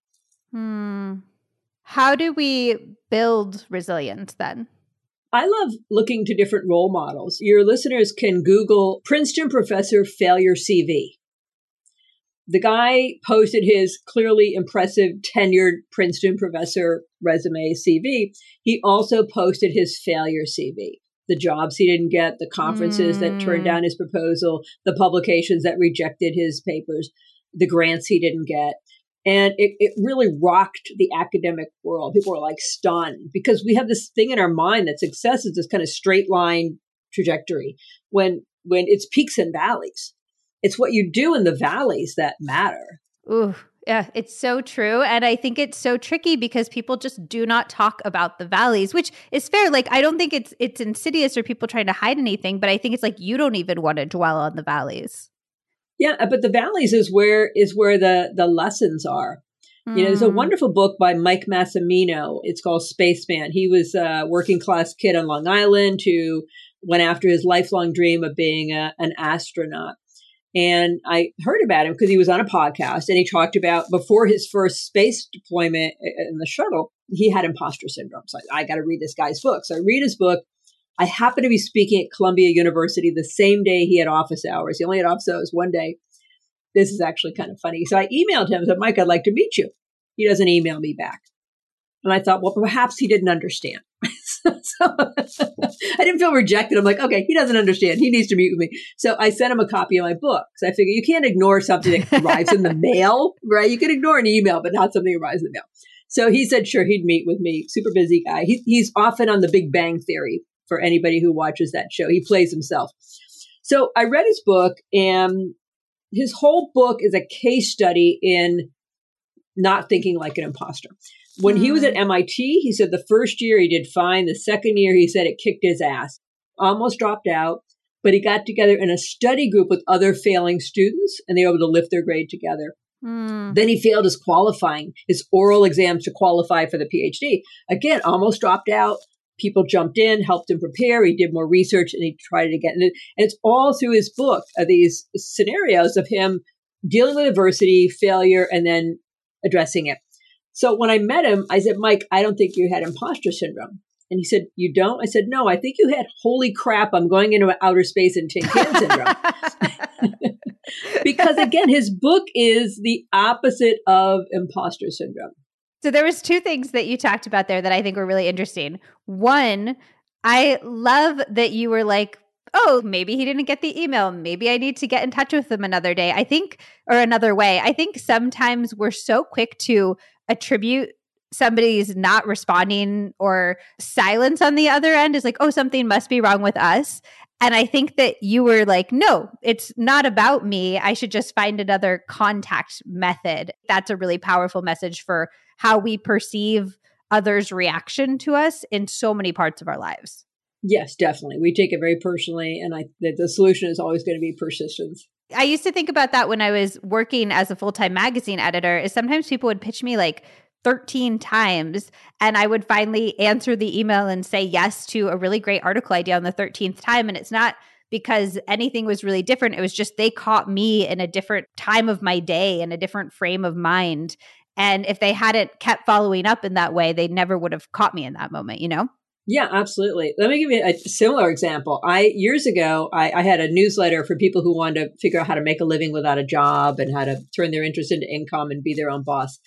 Speaker 1: How do we build resilience then?
Speaker 2: I love looking to different role models. Your listeners can Google Princeton professor failure CV. The guy posted his clearly impressive tenured Princeton professor resume CV. He also posted his failure CV, the jobs he didn't get, the conferences that turned down his proposal, the publications that rejected his papers, the grants he didn't get. And it really rocked the academic world. People were like stunned because we have this thing in our mind that success is this kind of straight line trajectory when it's peaks and valleys. It's what you do in the valleys that matter.
Speaker 1: Ooh, yeah, it's so true. And I think it's so tricky because people just do not talk about the valleys, which is fair. Like, I don't think it's insidious or people trying to hide anything, but I think it's like you don't even want to dwell on the valleys.
Speaker 2: Yeah, but the valleys is where the lessons are. You know, there's a wonderful book by Mike Massimino. It's called Spaceman. He was a working class kid on Long Island who went after his lifelong dream of being an astronaut. And I heard about him because he was on a podcast and he talked about before his first space deployment in the shuttle, he had imposter syndrome. So I got to read this guy's book. So I read his book. I happened to be speaking at Columbia University the same day he had office hours. He only had office hours one day. This is actually kind of funny. So I emailed him and said, Mike, I'd like to meet you. He doesn't email me back. And I thought, well, perhaps he didn't understand. So I didn't feel rejected. I'm like, okay, he doesn't understand. He needs to meet with me. So I sent him a copy of my book. So I figure you can't ignore something that arrives in the mail, right? You can ignore an email, but not something that arrives in the mail. So he said, sure, he'd meet with me. Super busy guy. He's often on the Big Bang Theory for anybody who watches that show. He plays himself. So I read his book, and his whole book is a case study in not thinking like an imposter. When he was at MIT, he said the first year he did fine. The second year, he said it kicked his ass. Almost dropped out, but he got together in a study group with other failing students, and they were able to lift their grade together. Then he failed his oral exams to qualify for the PhD. Again, almost dropped out. People jumped in, helped him prepare. He did more research, and he tried it again. And it's all through his book, these scenarios of him dealing with adversity, failure, and then addressing it. So when I met him, I said, Mike, I don't think you had imposter syndrome. And he said, you don't? I said, no, I think you had holy crap, I'm going into outer space and tin can syndrome. Because again, his book is the opposite of imposter syndrome.
Speaker 1: So there was two things that you talked about there that I think were really interesting. One, I love that you were like, oh, maybe he didn't get the email. Maybe I need to get in touch with him another day. I think, or another way. I think sometimes we're so quick to attribute somebody's not responding or silence on the other end is like, oh, something must be wrong with us. And I think that you were like, no, it's not about me. I should just find another contact method. That's a really powerful message for how we perceive others' reaction to us in so many parts of our lives.
Speaker 2: Yes, definitely. We take it very personally. And the solution is always going to be persistence.
Speaker 1: I used to think about that when I was working as a full-time magazine editor, is sometimes people would pitch me like 13 times and I would finally answer the email and say yes to a really great article idea on the 13th time. And it's not because anything was really different. It was just they caught me in a different time of my day and a different frame of mind. And if they hadn't kept following up in that way, they never would have caught me in that moment, you know?
Speaker 2: Yeah, absolutely. Let me give you a similar example. Years ago, I had a newsletter for people who wanted to figure out how to make a living without a job and how to turn their interest into income and be their own boss.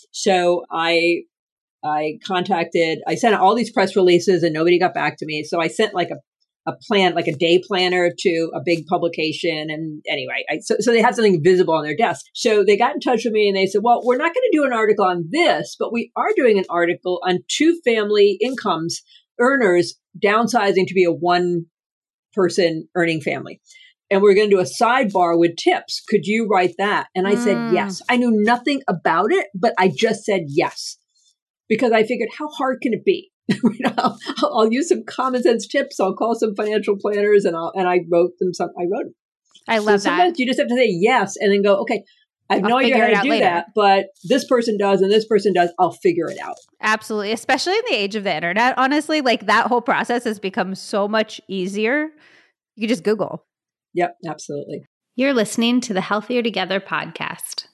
Speaker 2: So I sent out all these press releases and nobody got back to me. So I sent like a plan, like a day planner to a big publication. And anyway, so they had something visible on their desk. So they got in touch with me and they said, well, we're not going to do an article on this, but we are doing an article on 2 family incomes, earners downsizing to be a 1-person earning family. And we're going to do a sidebar with tips. Could you write that? And I said, yes. I knew nothing about it, but I just said yes, because I figured, how hard can it be? I'll use some common sense tips. I'll call some financial planners and I wrote them some. I wrote them.
Speaker 1: I love that.
Speaker 2: Sometimes you just have to say yes and then go, okay, I have no idea how to do that, but this person does and this person does. I'll figure it out.
Speaker 1: Absolutely. Especially in the age of the internet, honestly, like that whole process has become so much easier. You can just Google.
Speaker 2: Yep, absolutely.
Speaker 1: You're listening to the Healthier Together podcast.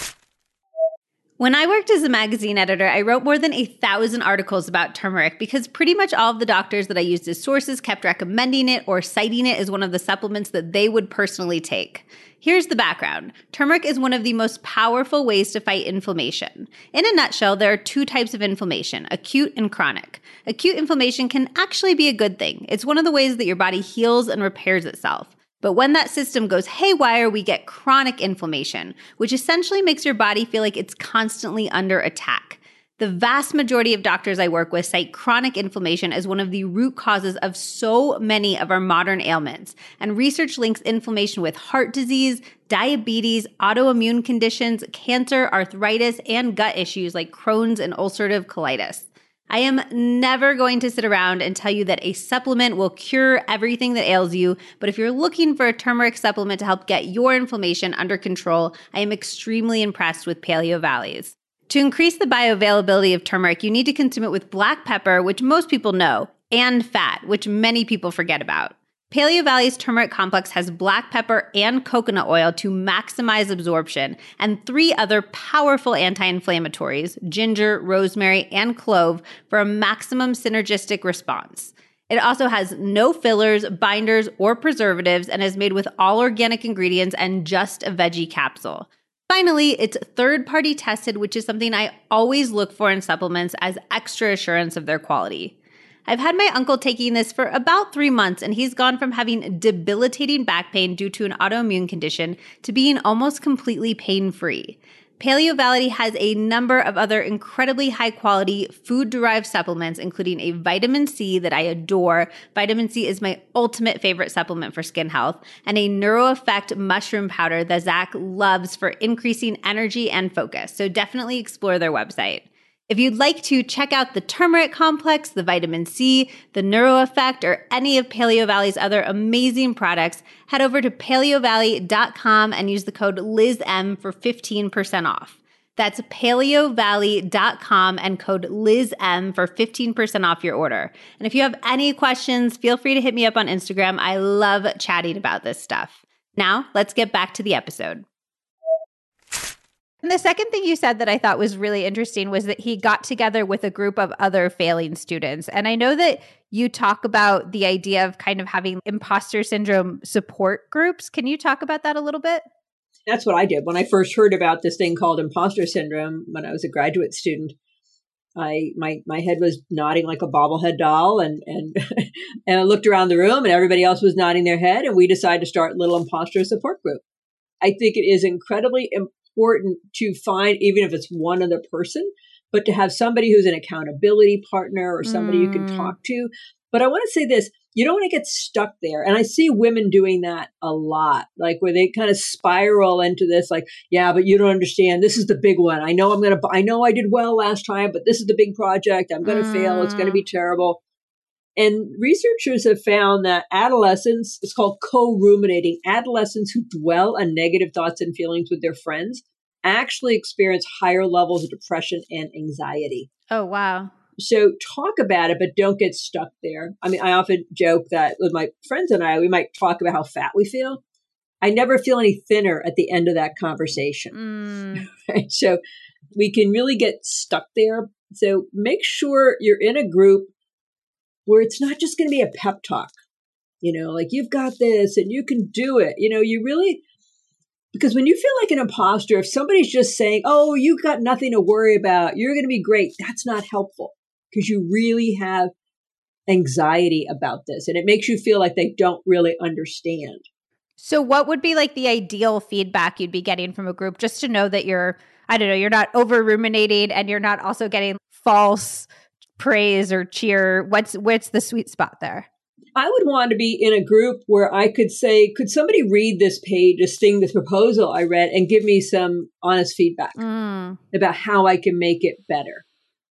Speaker 1: When I worked as a magazine editor, I wrote more than 1,000 articles about turmeric because pretty much all of the doctors that I used as sources kept recommending it or citing it as one of the supplements that they would personally take. Here's the background. Turmeric is one of the most powerful ways to fight inflammation. In a nutshell, there are 2 types of inflammation, acute and chronic. Acute inflammation can actually be a good thing. It's one of the ways that your body heals and repairs itself. But when that system goes haywire, we get chronic inflammation, which essentially makes your body feel like it's constantly under attack. The vast majority of doctors I work with cite chronic inflammation as one of the root causes of so many of our modern ailments. And research links inflammation with heart disease, diabetes, autoimmune conditions, cancer, arthritis, and gut issues like Crohn's and ulcerative colitis. I am never going to sit around and tell you that a supplement will cure everything that ails you, but if you're looking for a turmeric supplement to help get your inflammation under control, I am extremely impressed with Paleo Valley's. To increase the bioavailability of turmeric, you need to consume it with black pepper, which most people know, and fat, which many people forget about. Paleo Valley's turmeric complex has black pepper and coconut oil to maximize absorption, and 3 other powerful anti-inflammatories, ginger, rosemary, and clove, for a maximum synergistic response. It also has no fillers, binders, or preservatives, and is made with all organic ingredients and just a veggie capsule. Finally, it's third-party tested, which is something I always look for in supplements as extra assurance of their quality. I've had my uncle taking this for about 3 months, and he's gone from having debilitating back pain due to an autoimmune condition to being almost completely pain-free. Paleo Valley has a number of other incredibly high-quality food-derived supplements, including a vitamin C that I adore. Vitamin C is my ultimate favorite supplement for skin health, and a NeuroEffect mushroom powder that Zach loves for increasing energy and focus. So definitely explore their website. If you'd like to check out the turmeric complex, the vitamin C, the NeuroEffect, or any of Paleo Valley's other amazing products, head over to paleovalley.com and use the code LizM for 15% off. That's paleovalley.com and code LizM for 15% off your order. And if you have any questions, feel free to hit me up on Instagram. I love chatting about this stuff. Now, let's get back to the episode. And the second thing you said that I thought was really interesting was that he got together with a group of other failing students. And I know that you talk about the idea of kind of having imposter syndrome support groups. Can you talk about that a little bit?
Speaker 2: That's what I did. When I first heard about this thing called imposter syndrome, when I was a graduate student, my head was nodding like a bobblehead doll, and and I looked around the room and everybody else was nodding their head, and we decided to start a little imposter support group. I think it is incredibly important to find, even if it's one other person, but to have somebody who's an accountability partner or somebody you can talk to. But I want to say this, you don't want to get stuck there. And I see women doing that a lot, like where they kind of spiral into this, like, yeah, but you don't understand. This is the big one. I know I did well last time, but this is the big project. I'm going to fail. It's going to be terrible. And researchers have found that adolescents, it's called co-ruminating, adolescents who dwell on negative thoughts and feelings with their friends actually experience higher levels of depression and anxiety.
Speaker 1: Oh, wow.
Speaker 2: So talk about it, but don't get stuck there. I mean, I often joke that with my friends and I, we might talk about how fat we feel. I never feel any thinner at the end of that conversation. Right? So we can really get stuck there. So make sure you're in a group where it's not just going to be a pep talk, like you've got this and you can do it. You really, because when you feel like an imposter, if somebody's just saying, oh, you got nothing to worry about, you're going to be great, that's not helpful because you really have anxiety about this. And it makes you feel like they don't really understand.
Speaker 1: So what would be like the ideal feedback you'd be getting from a group just to know that I don't know, you're not over ruminating and you're not also getting false praise or cheer? What's the sweet spot there?
Speaker 2: I would want to be in a group where I could say, could somebody read this page, this proposal I read, and give me some honest feedback about how I can make it better?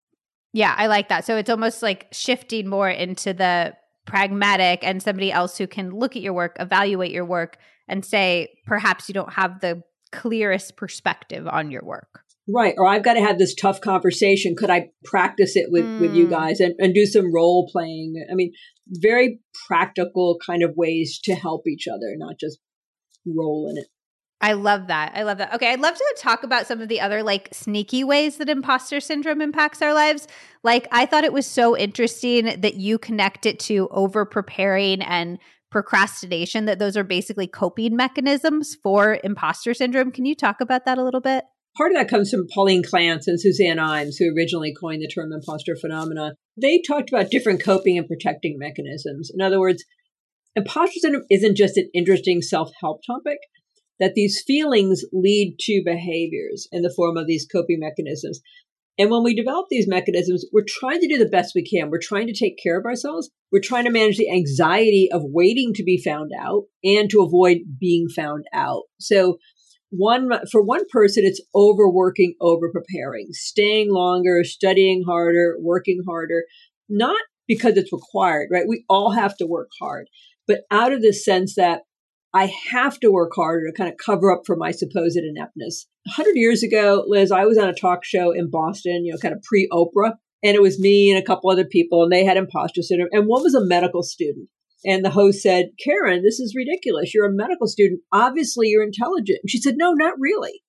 Speaker 1: Yeah, I like that. So it's almost like shifting more into the pragmatic and somebody else who can look at your work, evaluate your work, and say, perhaps you don't have the clearest perspective on your work.
Speaker 2: Right. Or I've got to have this tough conversation. Could I practice it with you guys and do some role playing? I mean, very practical kind of ways to help each other, not just roll in it.
Speaker 1: I love that. Okay, I'd love to talk about some of the other like sneaky ways that imposter syndrome impacts our lives. Like, I thought it was so interesting that you connect it to over preparing and procrastination, that those are basically coping mechanisms for imposter syndrome. Can you talk about that a little bit?
Speaker 2: Part of that comes from Pauline Clance and Suzanne Imes, who originally coined the term imposter phenomena. They talked about different coping and protecting mechanisms. In other words, imposter syndrome isn't just an interesting self-help topic, that these feelings lead to behaviors in the form of these coping mechanisms. And when we develop these mechanisms, we're trying to do the best we can. We're trying to take care of ourselves. We're trying to manage the anxiety of waiting to be found out and to avoid being found out. So for one person, it's overworking, over-preparing, staying longer, studying harder, working harder, not because it's required, right? We all have to work hard, but out of this sense that I have to work harder to kind of cover up for my supposed ineptness. 100 years ago, Liz, I was on a talk show in Boston, kind of pre-Oprah, and it was me and a couple other people, and they had imposter syndrome, and one was a medical student. And the host said, "Karen, this is ridiculous. You're a medical student. Obviously, you're intelligent." And she said, "No, not really.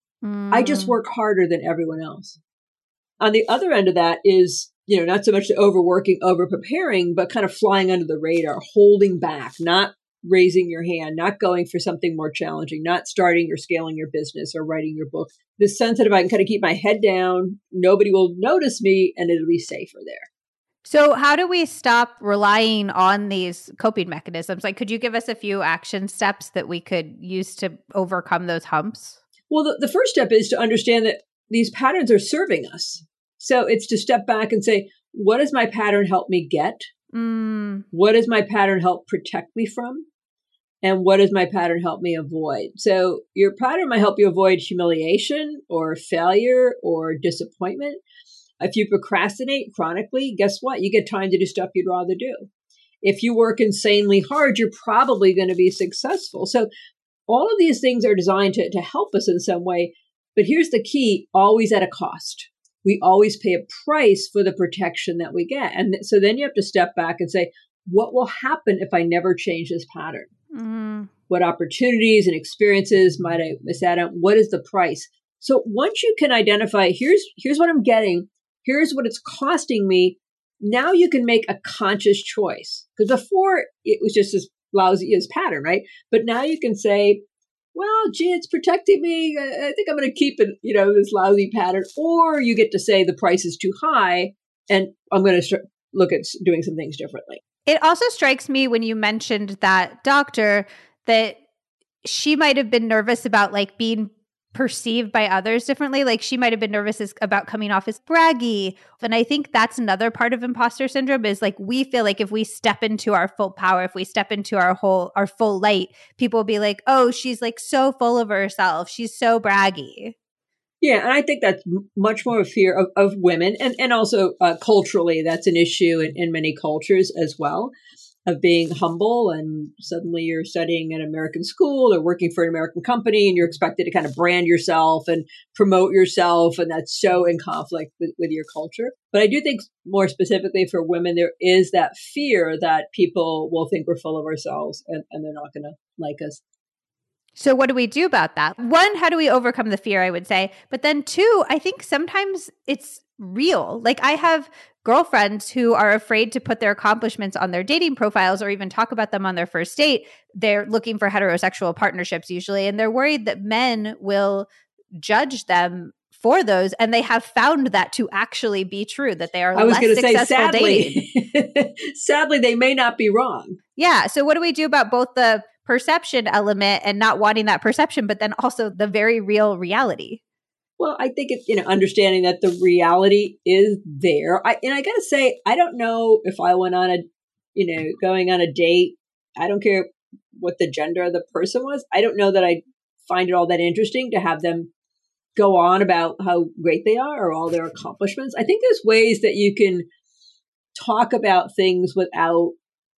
Speaker 2: I just work harder than everyone else." On the other end of that is, not so much the overworking, over-preparing, but kind of flying under the radar, holding back, not raising your hand, not going for something more challenging, not starting or scaling your business or writing your book. This sense that if I can kind of keep my head down, nobody will notice me and it'll be safer there.
Speaker 1: So how do we stop relying on these coping mechanisms? Like, could you give us a few action steps that we could use to overcome those humps?
Speaker 2: Well, the first step is to understand that these patterns are serving us. So it's to step back and say, what does my pattern help me get? What does my pattern help protect me from? And what does my pattern help me avoid? So your pattern might help you avoid humiliation or failure or disappointment. If you procrastinate chronically, guess what? You get time to do stuff you'd rather do. If you work insanely hard, you're probably going to be successful. So all of these things are designed to help us in some way. But here's the key, always at a cost. We always pay a price for the protection that we get. And so then you have to step back and say, what will happen if I never change this pattern? What opportunities and experiences might I miss out on? What is the price? So once you can identify, here's what I'm getting, here's what it's costing me, now you can make a conscious choice. Because before it was just as lousy as pattern, right? But now you can say, well, gee, it's protecting me. I think I'm going to keep it, this lousy pattern. Or you get to say the price is too high and I'm going to look at doing some things differently.
Speaker 1: It also strikes me when you mentioned that doctor that she might have been nervous about like being perceived by others differently. Like she might have been nervous about coming off as braggy. And I think that's another part of imposter syndrome is like we feel like if we step into our full power, if we step into our full light, people will be like, oh, she's like so full of herself. She's so braggy.
Speaker 2: Yeah, and I think that's much more a fear of women. And also culturally, that's an issue in many cultures as well, of being humble. And suddenly you're studying at an American school or working for an American company and you're expected to kind of brand yourself and promote yourself. And that's so in conflict with your culture. But I do think more specifically for women, there is that fear that people will think we're full of ourselves and they're not going to like us.
Speaker 1: So what do we do about that? One, how do we overcome the fear, I would say. But then two, I think sometimes it's real. Like I have girlfriends who are afraid to put their accomplishments on their dating profiles or even talk about them on their first date. They're looking for heterosexual partnerships usually, and they're worried that men will judge them for those, and they have found that to actually be true, that they are
Speaker 2: I was
Speaker 1: less
Speaker 2: going to say,
Speaker 1: successful dating.
Speaker 2: sadly, they may not be wrong.
Speaker 1: Yeah. So what do we do about both the perception element and not wanting that perception, but then also the very real reality?
Speaker 2: Well, I think it's, understanding that the reality is there. I got to say, I don't know if I went on going on a date. I don't care what the gender of the person was. I don't know that I find it all that interesting to have them go on about how great they are or all their accomplishments. I think there's ways that you can talk about things without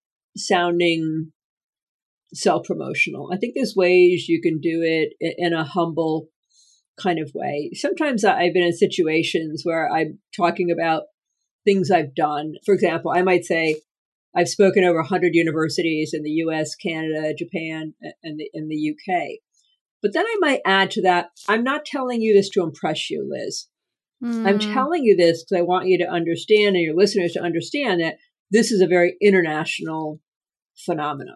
Speaker 2: sounding self-promotional. I think there's ways you can do it in a humble kind of way. Sometimes I've been in situations where I'm talking about things I've done. For example, I might say, I've spoken over 100 universities in the US, Canada, Japan, and the UK. But then I might add to that, I'm not telling you this to impress you, Liz. I'm telling you this because I want you to understand and your listeners to understand that this is a very international phenomenon.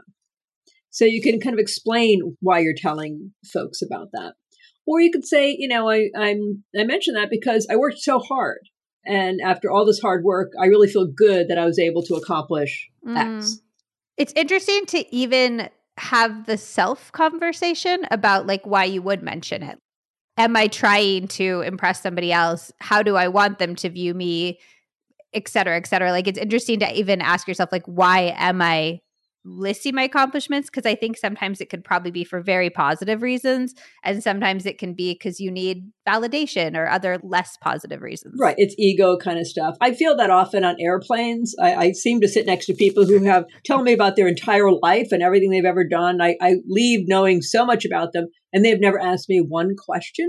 Speaker 2: So you can kind of explain why you're telling folks about that. Or you could say, I mentioned that because I worked so hard. And after all this hard work, I really feel good that I was able to accomplish X.
Speaker 1: It's interesting to even have the self conversation about like why you would mention it. Am I trying to impress somebody else? How do I want them to view me? Et cetera, et cetera. Like it's interesting to even ask yourself, like, why am I listing my accomplishments? Because I think sometimes it could probably be for very positive reasons. And sometimes it can be because you need validation or other less positive reasons.
Speaker 2: Right. It's ego kind of stuff. I feel that often on airplanes. I seem to sit next to people who have tell me about their entire life and everything they've ever done. I leave knowing so much about them and they've never asked me one question.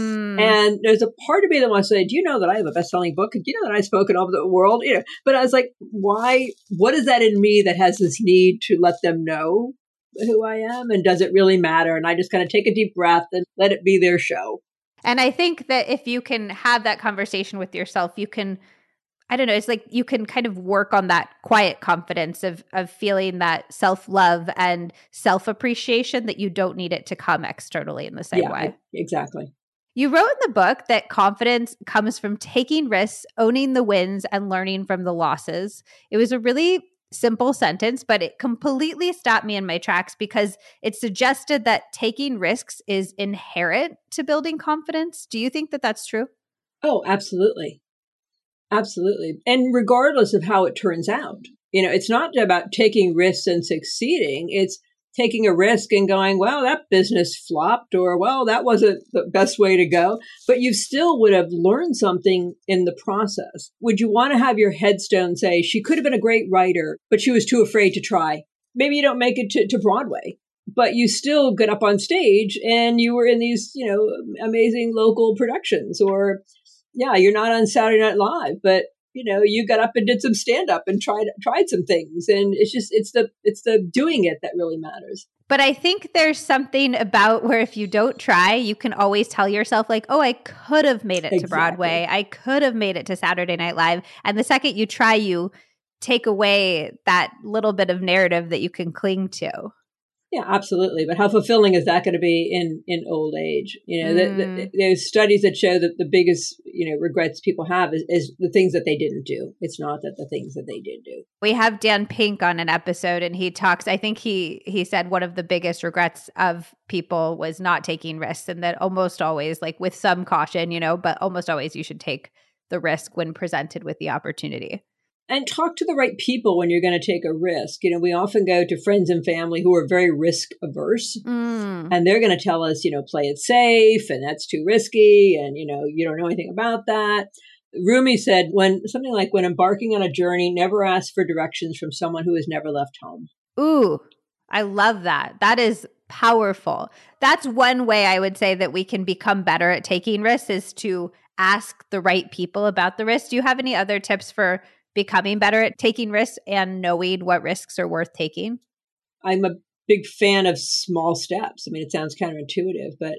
Speaker 2: And there's a part of me that wants to say, do you know that I have a best-selling book? Do you know that I've spoken over the world? But I was like, why? What is that in me that has this need to let them know who I am? And does it really matter? And I just kind of take a deep breath and let it be their show.
Speaker 1: And I think that if you can have that conversation with yourself, you can, I don't know, it's like you can kind of work on that quiet confidence of feeling that self-love and self-appreciation that you don't need it to come externally in the same way.
Speaker 2: Exactly.
Speaker 1: You wrote in the book that confidence comes from taking risks, owning the wins, and learning from the losses. It was a really simple sentence, but it completely stopped me in my tracks because it suggested that taking risks is inherent to building confidence. Do you think that that's true?
Speaker 2: Oh, absolutely. Absolutely. And regardless of how it turns out, it's not about taking risks and succeeding. It's taking a risk and going, well, that business flopped, or, well, that wasn't the best way to go. But you still would have learned something in the process. Would you want to have your headstone say, she could have been a great writer, but she was too afraid to try? Maybe you don't make it to Broadway, but you still get up on stage and you were in these, amazing local productions. Or, you're not on Saturday Night Live, but you got up and did some stand up and tried some things. And it's the doing it that really matters.
Speaker 1: But I think there's something about where if you don't try, you can always tell yourself like, oh, I could have made it to Broadway. I could have made it to Saturday Night Live. And the second you try, you take away that little bit of narrative that you can cling to.
Speaker 2: Yeah, absolutely. But how fulfilling is that going to be in old age? There's studies that show that the biggest, regrets people have is the things that they didn't do. It's not that the things that they did do.
Speaker 1: We have Dan Pink on an episode and he talks, I think he said one of the biggest regrets of people was not taking risks, and that almost always, like with some caution, but almost always you should take the risk when presented with the opportunity.
Speaker 2: And talk to the right people when you're going to take a risk. We often go to friends and family who are very risk averse, and they're going to tell us, play it safe, and that's too risky, and, you don't know anything about that. Rumi said, something like, when embarking on a journey, never ask for directions from someone who has never left home.
Speaker 1: Ooh, I love that. That is powerful. That's one way I would say that we can become better at taking risks, is to ask the right people about the risk. Do you have any other tips for becoming better at taking risks and knowing what risks are worth taking?
Speaker 2: I'm a big fan of small steps. I mean, it sounds counterintuitive, but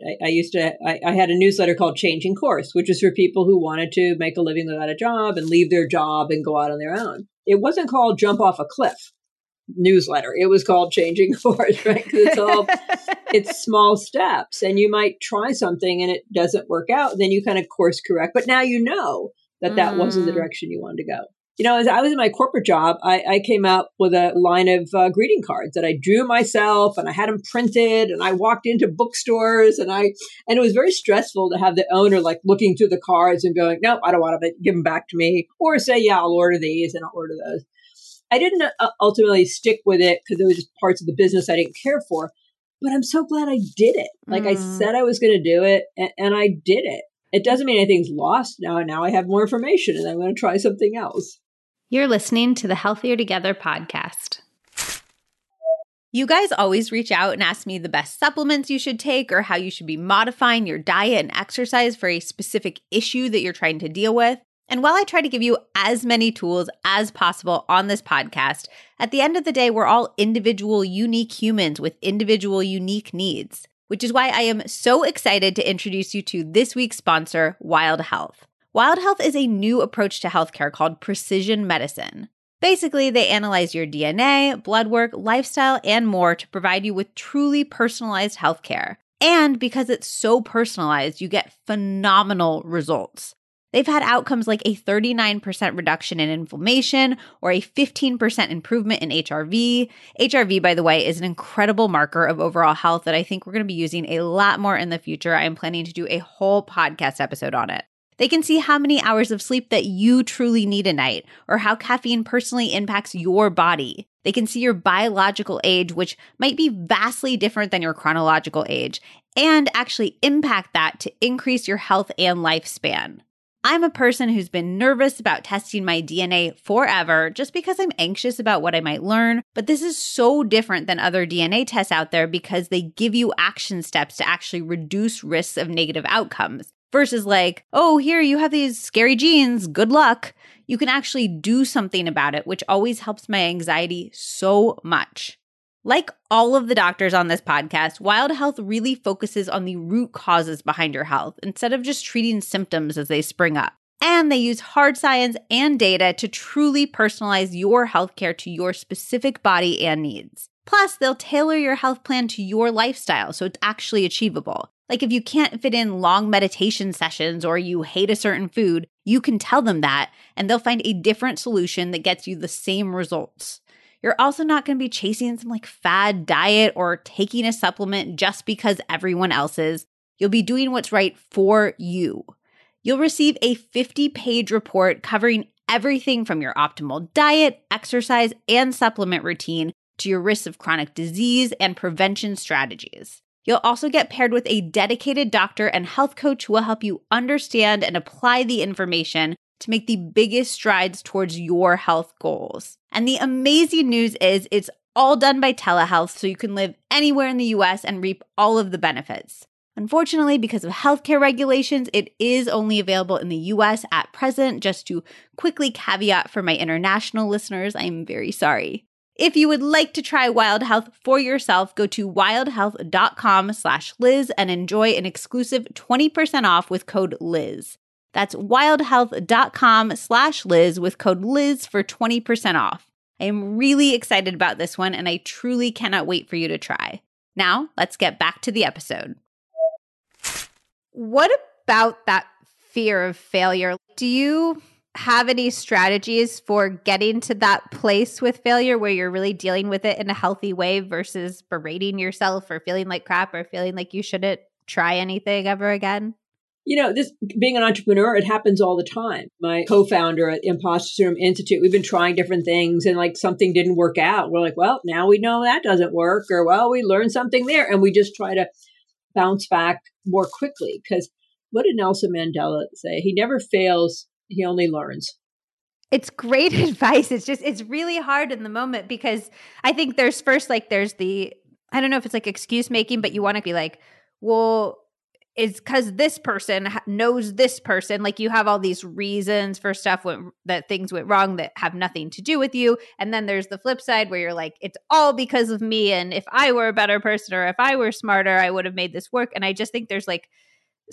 Speaker 2: I had a newsletter called Changing Course, which is for people who wanted to make a living without a job and leave their job and go out on their own. It wasn't called Jump Off a Cliff. newsletter. It was called Changing Course, right? Because it's small steps, and you might try something and it doesn't work out. Then you kind of course correct, but now you know that wasn't the direction you wanted to go. As I was in my corporate job, I came up with a line of greeting cards that I drew myself, and I had them printed, and I walked into bookstores, and it was very stressful to have the owner like looking through the cards and going, "Nope, I don't want to give them back to me," or say, "Yeah, I'll order these and I'll order those." I didn't ultimately stick with it because it was just parts of the business I didn't care for, but I'm so glad I did it. Like I said I was going to do it, and I did it. It doesn't mean anything's lost now. Now I have more information, and I'm going to try something else.
Speaker 1: You're listening to the Healthier Together podcast. You guys always reach out and ask me the best supplements you should take or how you should be modifying your diet and exercise for a specific issue that you're trying to deal with. And while I try to give you as many tools as possible on this podcast, at the end of the day, we're all individual, unique humans with individual, unique needs, which is why I am so excited to introduce you to this week's sponsor, Wild Health. Wild Health is a new approach to healthcare called precision medicine. Basically, they analyze your DNA, blood work, lifestyle, and more to provide you with truly personalized healthcare. And because it's so personalized, you get phenomenal results. They've had outcomes like a 39% reduction in inflammation or a 15% improvement in HRV. HRV, by the way, is an incredible marker of overall health that I think we're going to be using a lot more in the future. I am planning to do a whole podcast episode on it. They can see how many hours of sleep that you truly need a night or how caffeine personally impacts your body. They can see your biological age, which might be vastly different than your chronological age, and actually impact that to increase your health and lifespan. I'm a person who's been nervous about testing my DNA forever just because I'm anxious about what I might learn, but this is so different than other DNA tests out there because they give you action steps to actually reduce risks of negative outcomes. Versus like, oh, here you have these scary genes, good luck. You can actually do something about it, which always helps my anxiety so much. Like all of the doctors on this podcast, Wild Health really focuses on the root causes behind your health instead of just treating symptoms as they spring up. And they use hard science and data to truly personalize your healthcare to your specific body and needs. Plus, they'll tailor your health plan to your lifestyle so it's actually achievable. Like if you can't fit in long meditation sessions or you hate a certain food, you can tell them that and they'll find a different solution that gets you the same results. You're also not going to be chasing some like fad diet or taking a supplement just because everyone else is. You'll be doing what's right for you. You'll receive a 50-page report covering everything from your optimal diet, exercise, and supplement routine to your risks of chronic disease and prevention strategies. You'll also get paired with a dedicated doctor and health coach who will help you understand and apply the information to make the biggest strides towards your health goals. And the amazing news is it's all done by telehealth, so you can live anywhere in the US and reap all of the benefits. Unfortunately, because of healthcare regulations, it is only available in the US at present. Just to quickly caveat for my international listeners, I'm very sorry. If you would like to try Wild Health for yourself, go to wildhealth.com/Liz and enjoy an exclusive 20% off with code Liz. That's wildhealth.com/Liz with code Liz for 20% off. I am really excited about this one and I truly cannot wait for you to try. Now, let's get back to the episode. What about that fear of failure? Do you have any strategies for getting to that place with failure where you're really dealing with it in a healthy way versus berating yourself or feeling like crap or feeling like you shouldn't try anything ever again?
Speaker 2: This being an entrepreneur, it happens all the time. My co-founder at Imposter Syndrome Institute, we've been trying different things and like something didn't work out. We're like, well, now we know that doesn't work, or well, we learned something there, and we just try to bounce back more quickly. Because what did Nelson Mandela say? He never fails. He only learns.
Speaker 1: It's great advice. It's really hard in the moment because I think there's the, I don't know if it's like excuse making, but you want to be like, well, it's because this person knows this person. Like you have all these reasons for stuff that things went wrong that have nothing to do with you. And then there's the flip side where you're like, it's all because of me. And if I were a better person or if I were smarter, I would have made this work. And I just think there's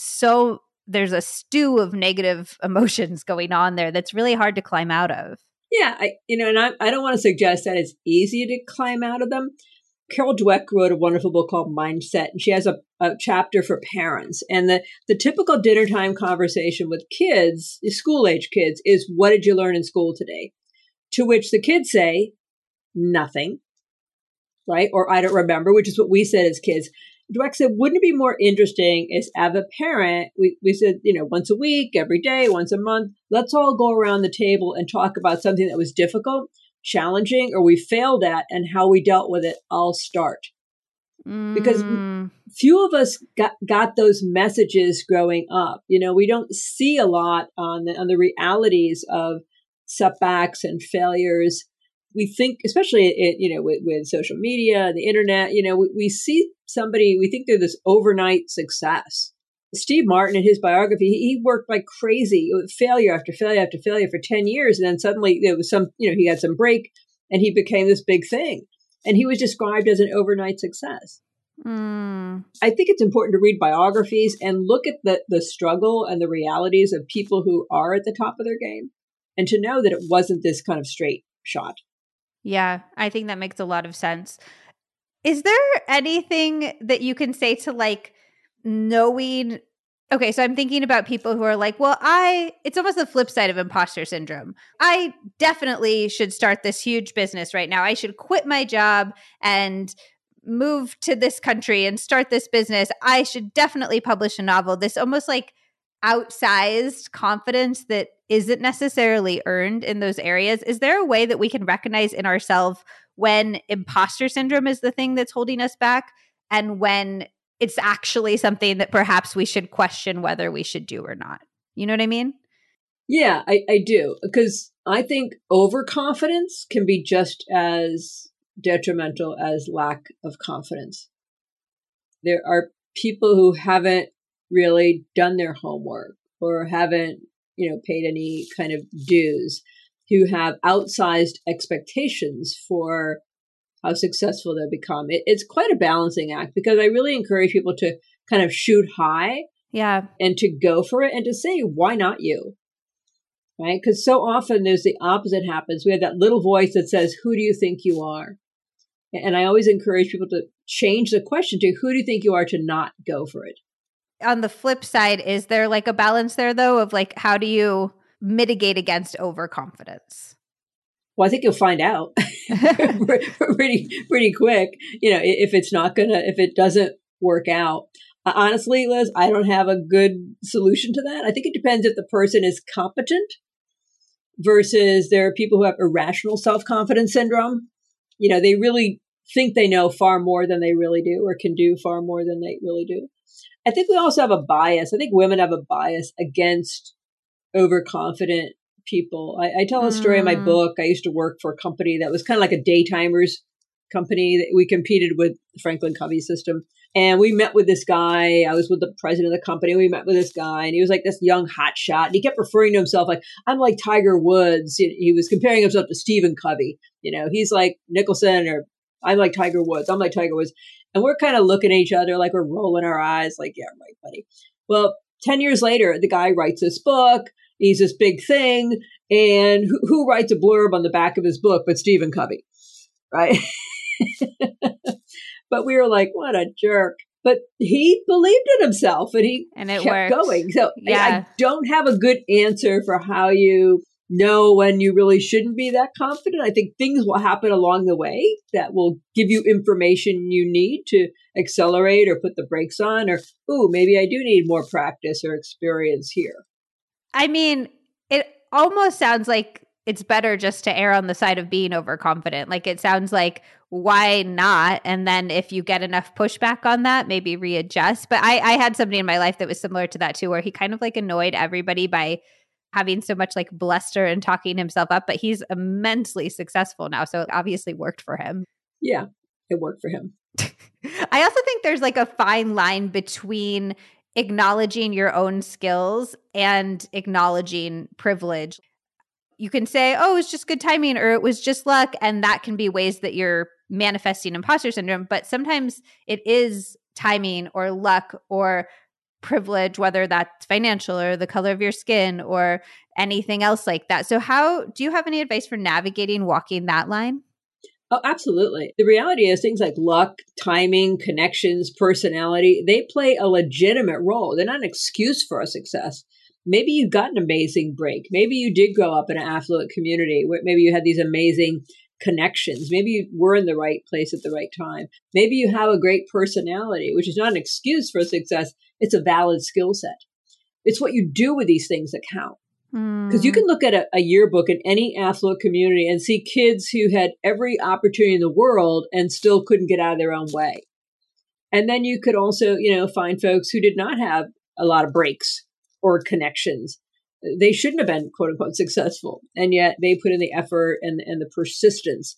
Speaker 1: a stew of negative emotions going on there that's really hard to climb out of.
Speaker 2: Yeah, I don't want to suggest that it's easy to climb out of them. Carol Dweck wrote a wonderful book called Mindset, and she has a chapter for parents. And the typical dinner time conversation with kids, school age kids, is, what did you learn in school today? To which the kids say, nothing, right? Or I don't remember, which is what we said as kids. Dweck said, wouldn't it be more interesting as a parent, we said, once a week, every day, once a month, let's all go around the table and talk about something that was difficult, challenging, or we failed at, and how we dealt with it. I'll start. Because few of us got those messages growing up. We don't see a lot on the realities of setbacks and failures. We think, especially with social media and the internet, we see somebody, we think they're this overnight success. Steve Martin, in his biography, he worked like crazy, failure after failure after failure for 10 years. And then suddenly there was he got some break and he became this big thing. And he was described as an overnight success. I think it's important to read biographies and look at the struggle and the realities of people who are at the top of their game, and to know that it wasn't this kind of straight shot.
Speaker 1: Yeah, I think that makes a lot of sense. Is there anything that you can say to like knowing? Okay, so I'm thinking about people who are like, well, it's almost the flip side of imposter syndrome. I definitely should start this huge business right now. I should quit my job and move to this country and start this business. I should definitely publish a novel. This almost like outsized confidence that isn't necessarily earned in those areas. Is there a way that we can recognize in ourselves when imposter syndrome is the thing that's holding us back, and when it's actually something that perhaps we should question whether we should do or not? You know what I mean?
Speaker 2: Yeah, I do. Because I think overconfidence can be just as detrimental as lack of confidence. There are people who haven't really done their homework or haven't, paid any kind of dues, who have outsized expectations for how successful they'll become. It's quite a balancing act, because I really encourage people to kind of shoot high, and to go for it, and to say, why not you? Right? Because so often there's the opposite happens. We have that little voice that says, who do you think you are? And I always encourage people to change the question to, who do you think you are, to not go for it?
Speaker 1: On the flip side, is there like a balance there, though, of like, how do you mitigate against overconfidence?
Speaker 2: Well, I think you'll find out pretty quick, if it doesn't work out. Honestly, Liz, I don't have a good solution to that. I think it depends if the person is competent versus there are people who have irrational self-confidence syndrome. They really think they know far more than they really do, or can do far more than they really do. I think we also have a bias. I think women have a bias against overconfident people. I tell a story in my book. I used to work for a company that was kind of like a daytimers company that we competed with the Franklin Covey system. And we met with this guy. I was with the president of the company. We met with this guy, and he was like this young hot shot. And he kept referring to himself like, I'm like Tiger Woods. He was comparing himself to Stephen Covey. He's like Nicholson, or I'm like Tiger Woods. I'm like Tiger Woods. And we're kind of looking at each other like we're rolling our eyes like, yeah, right, buddy. Well, 10 years later, the guy writes this book. He's this big thing. And who writes a blurb on the back of his book but Stephen Covey, right? But we were like, what a jerk. But he believed in himself, and it kept going. So I don't have a good answer for how you know when you really shouldn't be that confident. I think things will happen along the way that will give you information you need to accelerate or put the brakes on, or, maybe I do need more practice or experience here.
Speaker 1: I mean, it almost sounds like it's better just to err on the side of being overconfident. Like, it sounds like, why not? And then if you get enough pushback on that, maybe readjust. But I had somebody in my life that was similar to that too, where he kind of like annoyed everybody by having so much like bluster and talking himself up, but he's immensely successful now. So it obviously worked for him.
Speaker 2: Yeah, it worked for him.
Speaker 1: I also think there's like a fine line between acknowledging your own skills and acknowledging privilege. You can say, oh, it was just good timing, or it was just luck. And that can be ways that you're manifesting imposter syndrome. But sometimes it is timing or luck or privilege, whether that's financial or the color of your skin or anything else like that. So how do you have any advice for navigating walking that line?
Speaker 2: Oh, absolutely. The reality is things like luck, timing, connections, personality, they play a legitimate role. They're not an excuse for our success. Maybe you got an amazing break. Maybe you did grow up in an affluent community where maybe you had these amazing connections. Maybe you were in the right place at the right time. Maybe you have a great personality, which is not an excuse for success. It's a valid skill set. It's what you do with these things that count. Because you can look at a yearbook in any affluent community and see kids who had every opportunity in the world and still couldn't get out of their own way. And then you could also, find folks who did not have a lot of breaks or connections. They shouldn't have been, quote unquote, successful. And yet they put in the effort and the persistence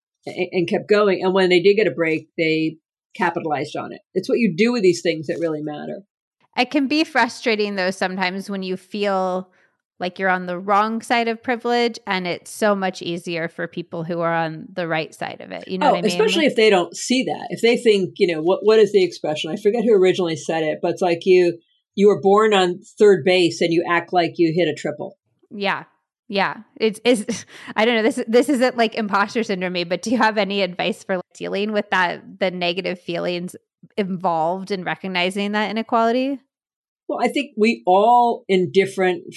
Speaker 2: and kept going. And when they did get a break, they capitalized on it. It's what you do with these things that really matter.
Speaker 1: It can be frustrating, though, sometimes when you feel like you're on the wrong side of privilege, and it's so much easier for people who are on the right side of it. You know what I mean?
Speaker 2: Especially if they don't see that. If they think, what is the expression? I forget who originally said it, but it's like you were born on third base and you act like you hit a triple.
Speaker 1: Yeah. Yeah. It's I don't know. This isn't like imposter syndrome, but do you have any advice for dealing with the negative feelings involved in recognizing that inequality?
Speaker 2: Well, I think we all in different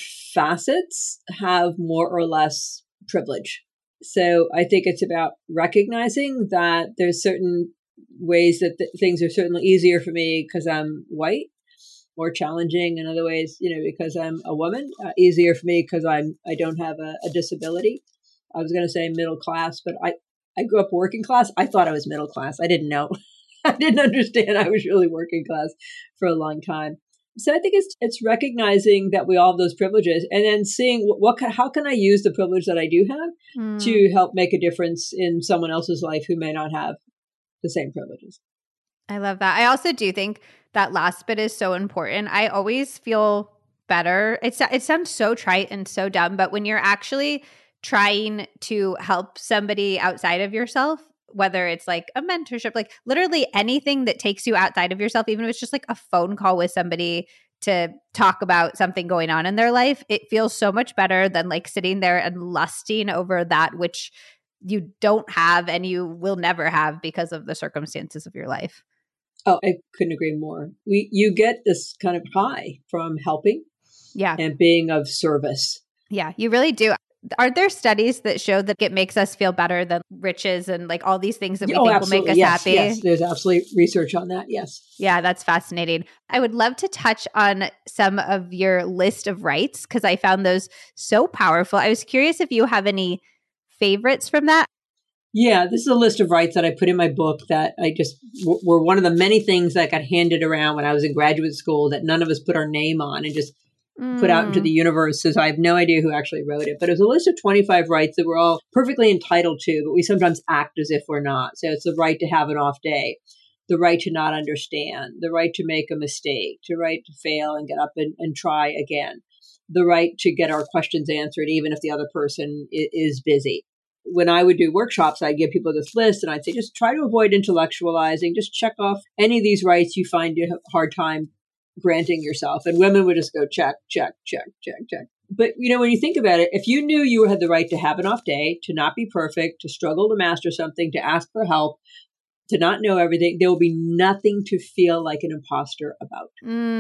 Speaker 2: facets have more or less privilege. So I think it's about recognizing that there's certain ways that things are certainly easier for me because I'm white, more challenging in other ways, because I'm a woman, easier for me because I don't have a disability. I was going to say middle class, but I grew up working class. I thought I was middle class. I didn't know. I didn't understand I was really working class for a long time. So I think it's recognizing that we all have those privileges and then seeing how can I use the privilege that I do have to help make a difference in someone else's life who may not have the same privileges.
Speaker 1: I love that. I also do think that last bit is so important. I always feel better. It sounds so trite and so dumb, but when you're actually trying to help somebody outside of yourself, whether it's like a mentorship, like literally anything that takes you outside of yourself, even if it's just like a phone call with somebody to talk about something going on in their life, it feels so much better than like sitting there and lusting over that which you don't have and you will never have because of the circumstances of your life.
Speaker 2: Oh, I couldn't agree more. You get this kind of high from helping and being of service.
Speaker 1: Yeah, you really do. Are there studies that show that it makes us feel better than riches and like all these things that we think
Speaker 2: absolutely.
Speaker 1: will make us happy?
Speaker 2: Yes, there's absolutely research on that. Yes.
Speaker 1: Yeah, that's fascinating. I would love to touch on some of your list of rights because I found those so powerful. I was curious if you have any favorites from that.
Speaker 2: Yeah, this is a list of rights that I put in my book that I just were one of the many things that got handed around when I was in graduate school that none of us put our name on and just put out into the universe. So I have no idea who actually wrote it, but it was a list of 25 rights that we're all perfectly entitled to, but we sometimes act as if we're not. So it's the right to have an off day, the right to not understand, the right to make a mistake, the right to fail and get up and try again, the right to get our questions answered, even if the other person is busy. When I would do workshops, I'd give people this list and I'd say, just try to avoid intellectualizing, just check off any of these rights you find you have a hard time granting yourself. And women would just go check, check, check, check, check. But, when you think about it, if you knew you had the right to have an off day, to not be perfect, to struggle to master something, to ask for help, to not know everything, there will be nothing to feel like an imposter about.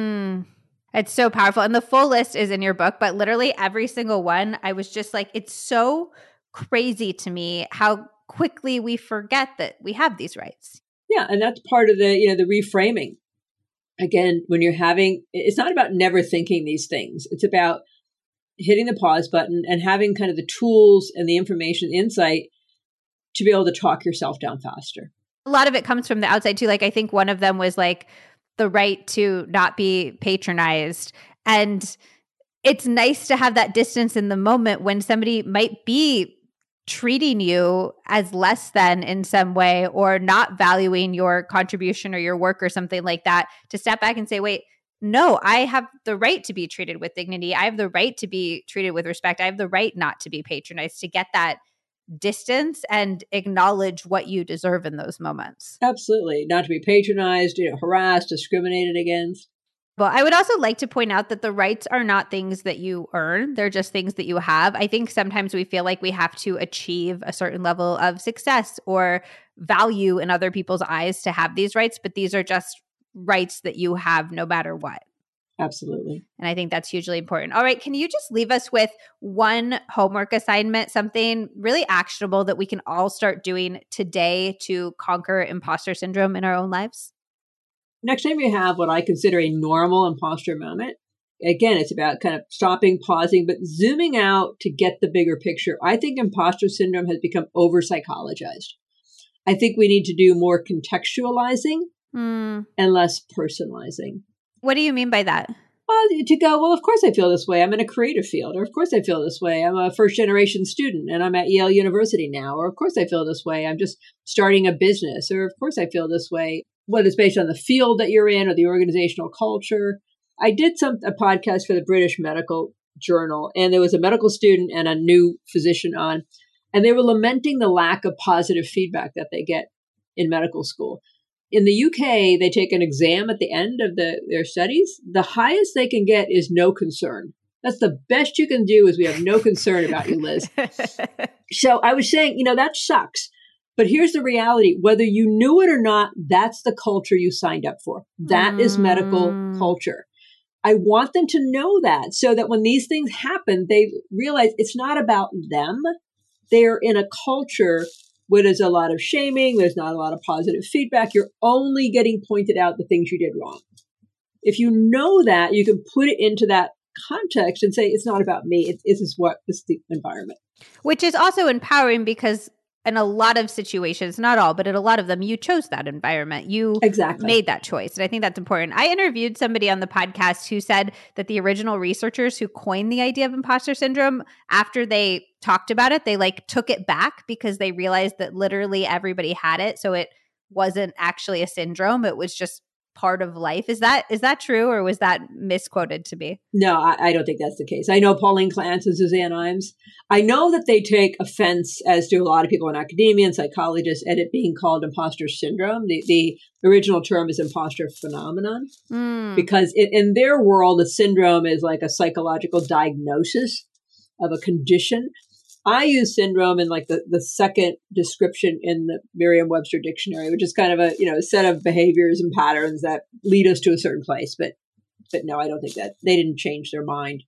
Speaker 1: It's so powerful. And the full list is in your book, but literally every single one, I was just like, it's so crazy to me how quickly we forget that we have these rights.
Speaker 2: Yeah. And that's part of the reframing. Again, when you're it's not about never thinking these things. It's about hitting the pause button and having kind of the tools and the information, insight to be able to talk yourself down faster.
Speaker 1: A lot of it comes from the outside too. Like I think one of them was like the right to not be patronized. And it's nice to have that distance in the moment when somebody might be treating you as less than in some way or not valuing your contribution or your work or something like that, to step back and say, wait, no, I have the right to be treated with dignity. I have the right to be treated with respect. I have the right not to be patronized, to get that distance and acknowledge what you deserve in those moments.
Speaker 2: Absolutely. Not to be patronized, harassed, discriminated against.
Speaker 1: Well, I would also like to point out that the rights are not things that you earn. They're just things that you have. I think sometimes we feel like we have to achieve a certain level of success or value in other people's eyes to have these rights, but these are just rights that you have no matter what.
Speaker 2: Absolutely.
Speaker 1: And I think that's hugely important. All right. Can you just leave us with one homework assignment, something really actionable that we can all start doing today to conquer imposter syndrome in our own lives?
Speaker 2: Next time you have what I consider a normal imposter moment, again, it's about kind of stopping, pausing, but zooming out to get the bigger picture. I think imposter syndrome has become over psychologized. I think we need to do more contextualizing and less personalizing.
Speaker 1: What do you mean by that?
Speaker 2: Well, to go, well, of course I feel this way. I'm in a creative field. Or of course I feel this way. I'm a first generation student and I'm at Yale University now. Or of course I feel this way. I'm just starting a business. Or of course I feel this way. Whether it's based on the field that you're in or the organizational culture. I did a podcast for the British Medical Journal, and there was a medical student and a new physician on, and they were lamenting the lack of positive feedback that they get in medical school. In the UK, they take an exam at the end of their studies. The highest they can get is no concern. That's the best you can do is we have no concern about you, Liz. So I was saying, that sucks. But here's the reality. Whether you knew it or not, that's the culture you signed up for. That is medical culture. I want them to know that so that when these things happen, they realize it's not about them. They're in a culture where there's a lot of shaming, there's not a lot of positive feedback. You're only getting pointed out the things you did wrong. If you know that, you can put it into that context and say, it's not about me. This is the environment.
Speaker 1: Which is also empowering because in a lot of situations, not all, but in a lot of them, you chose that environment. You made that choice. And I think that's important. I interviewed somebody on the podcast who said that the original researchers who coined the idea of imposter syndrome, after they talked about it, they took it back because they realized that literally everybody had it. So it wasn't actually a syndrome. It was just part of life. Is that true, or was that misquoted to me?
Speaker 2: No, I don't think that's the case. I know Pauline Clance and Suzanne Imes. I know that they take offense, as do a lot of people in academia and psychologists, at it being called imposter syndrome. The original term is imposter phenomenon, because in their world, a syndrome is like a psychological diagnosis of a condition. I use syndrome in the second description in the Merriam-Webster dictionary, which is kind of a set of behaviors and patterns that lead us to a certain place. But no, I don't think that they didn't change their mind.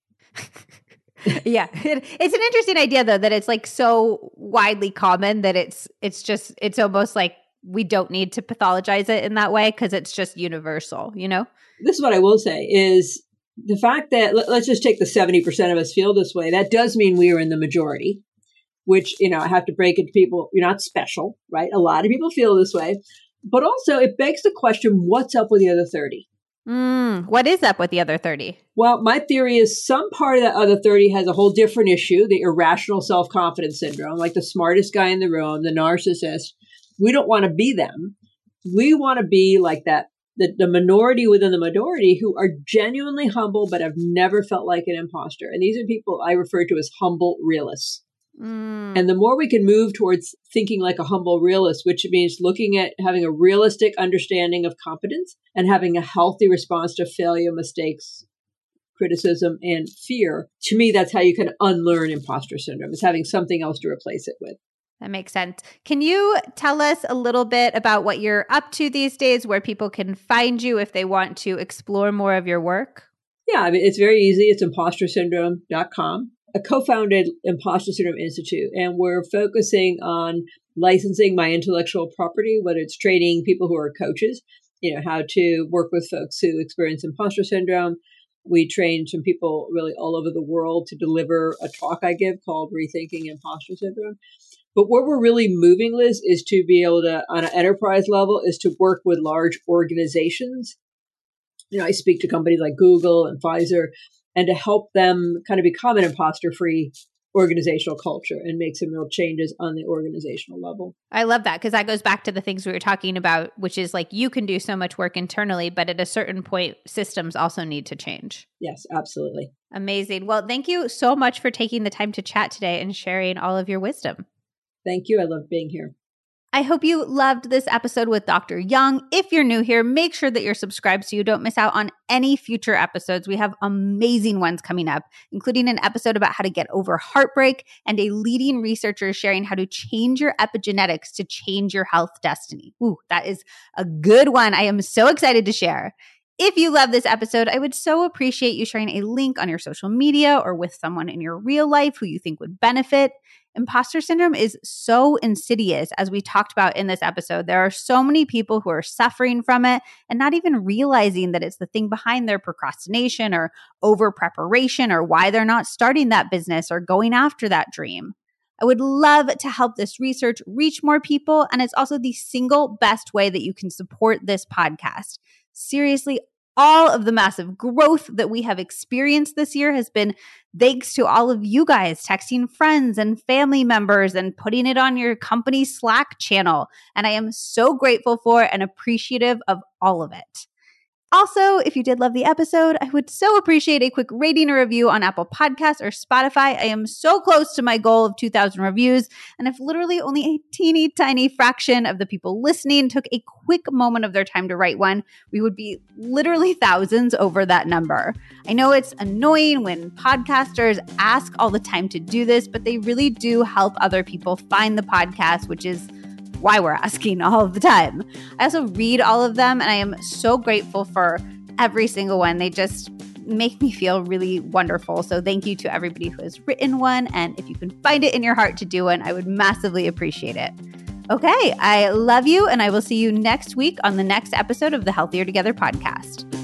Speaker 1: Yeah. It's an interesting idea though, that it's so widely common that it's almost like we don't need to pathologize it in that way because it's just universal,
Speaker 2: This is what I will say is the fact that let's just take the 70% of us feel this way. That does mean we are in the majority, which, I have to break it to people. You're not special, right? A lot of people feel this way, but also it begs the question, what's up with the other 30?
Speaker 1: What is up with the other 30?
Speaker 2: Well, my theory is some part of that other 30 has a whole different issue, the irrational self-confidence syndrome, like the smartest guy in the room, the narcissist. We don't want to be them. We want to be like that. The minority within the majority who are genuinely humble but have never felt like an imposter. And these are people I refer to as humble realists. And the more we can move towards thinking like a humble realist, which means looking at having a realistic understanding of competence and having a healthy response to failure, mistakes, criticism, and fear, to me, that's how you can unlearn imposter syndrome, is having something else to replace it with.
Speaker 1: That makes sense. Can you tell us a little bit about what you're up to these days, where people can find you if they want to explore more of your work?
Speaker 2: Yeah, it's very easy. It's impostersyndrome.com. I co-founded Imposter Syndrome Institute, and we're focusing on licensing my intellectual property, whether it's training people who are coaches, how to work with folks who experience imposter syndrome. We train some people really all over the world to deliver a talk I give called Rethinking Imposter Syndrome. But what we're really moving, Liz, is to be able to, on an enterprise level, is to work with large organizations. I speak to companies like Google and Pfizer, and to help them kind of become an imposter-free organizational culture and make some real changes on the organizational level.
Speaker 1: I love that, because that goes back to the things we were talking about, which is you can do so much work internally, but at a certain point, systems also need to change.
Speaker 2: Yes, absolutely.
Speaker 1: Amazing. Well, thank you so much for taking the time to chat today and sharing all of your wisdom.
Speaker 2: Thank you. I love being here.
Speaker 1: I hope you loved this episode with Dr. Young. If you're new here, make sure that you're subscribed so you don't miss out on any future episodes. We have amazing ones coming up, including an episode about how to get over heartbreak and a leading researcher sharing how to change your epigenetics to change your health destiny. Ooh, that is a good one. I am so excited to share. If you love this episode, I would so appreciate you sharing a link on your social media or with someone in your real life who you think would benefit. Imposter syndrome is so insidious, as we talked about in this episode. There are so many people who are suffering from it and not even realizing that it's the thing behind their procrastination or over preparation or why they're not starting that business or going after that dream. I would love to help this research reach more people, and it's also the single best way that you can support this podcast. Seriously, all of the massive growth that we have experienced this year has been thanks to all of you guys texting friends and family members and putting it on your company Slack channel. And I am so grateful for and appreciative of all of it. Also, if you did love the episode, I would so appreciate a quick rating or review on Apple Podcasts or Spotify. I am so close to my goal of 2,000 reviews. And if literally only a teeny tiny fraction of the people listening took a quick moment of their time to write one, we would be literally thousands over that number. I know it's annoying when podcasters ask all the time to do this, but they really do help other people find the podcast, which is why we're asking all of the time. I also read all of them, and I am so grateful for every single one. They just make me feel really wonderful. So thank you to everybody who has written one. And if you can find it in your heart to do one, I would massively appreciate it. Okay, I love you, and I will see you next week on the next episode of the Healthier Together podcast.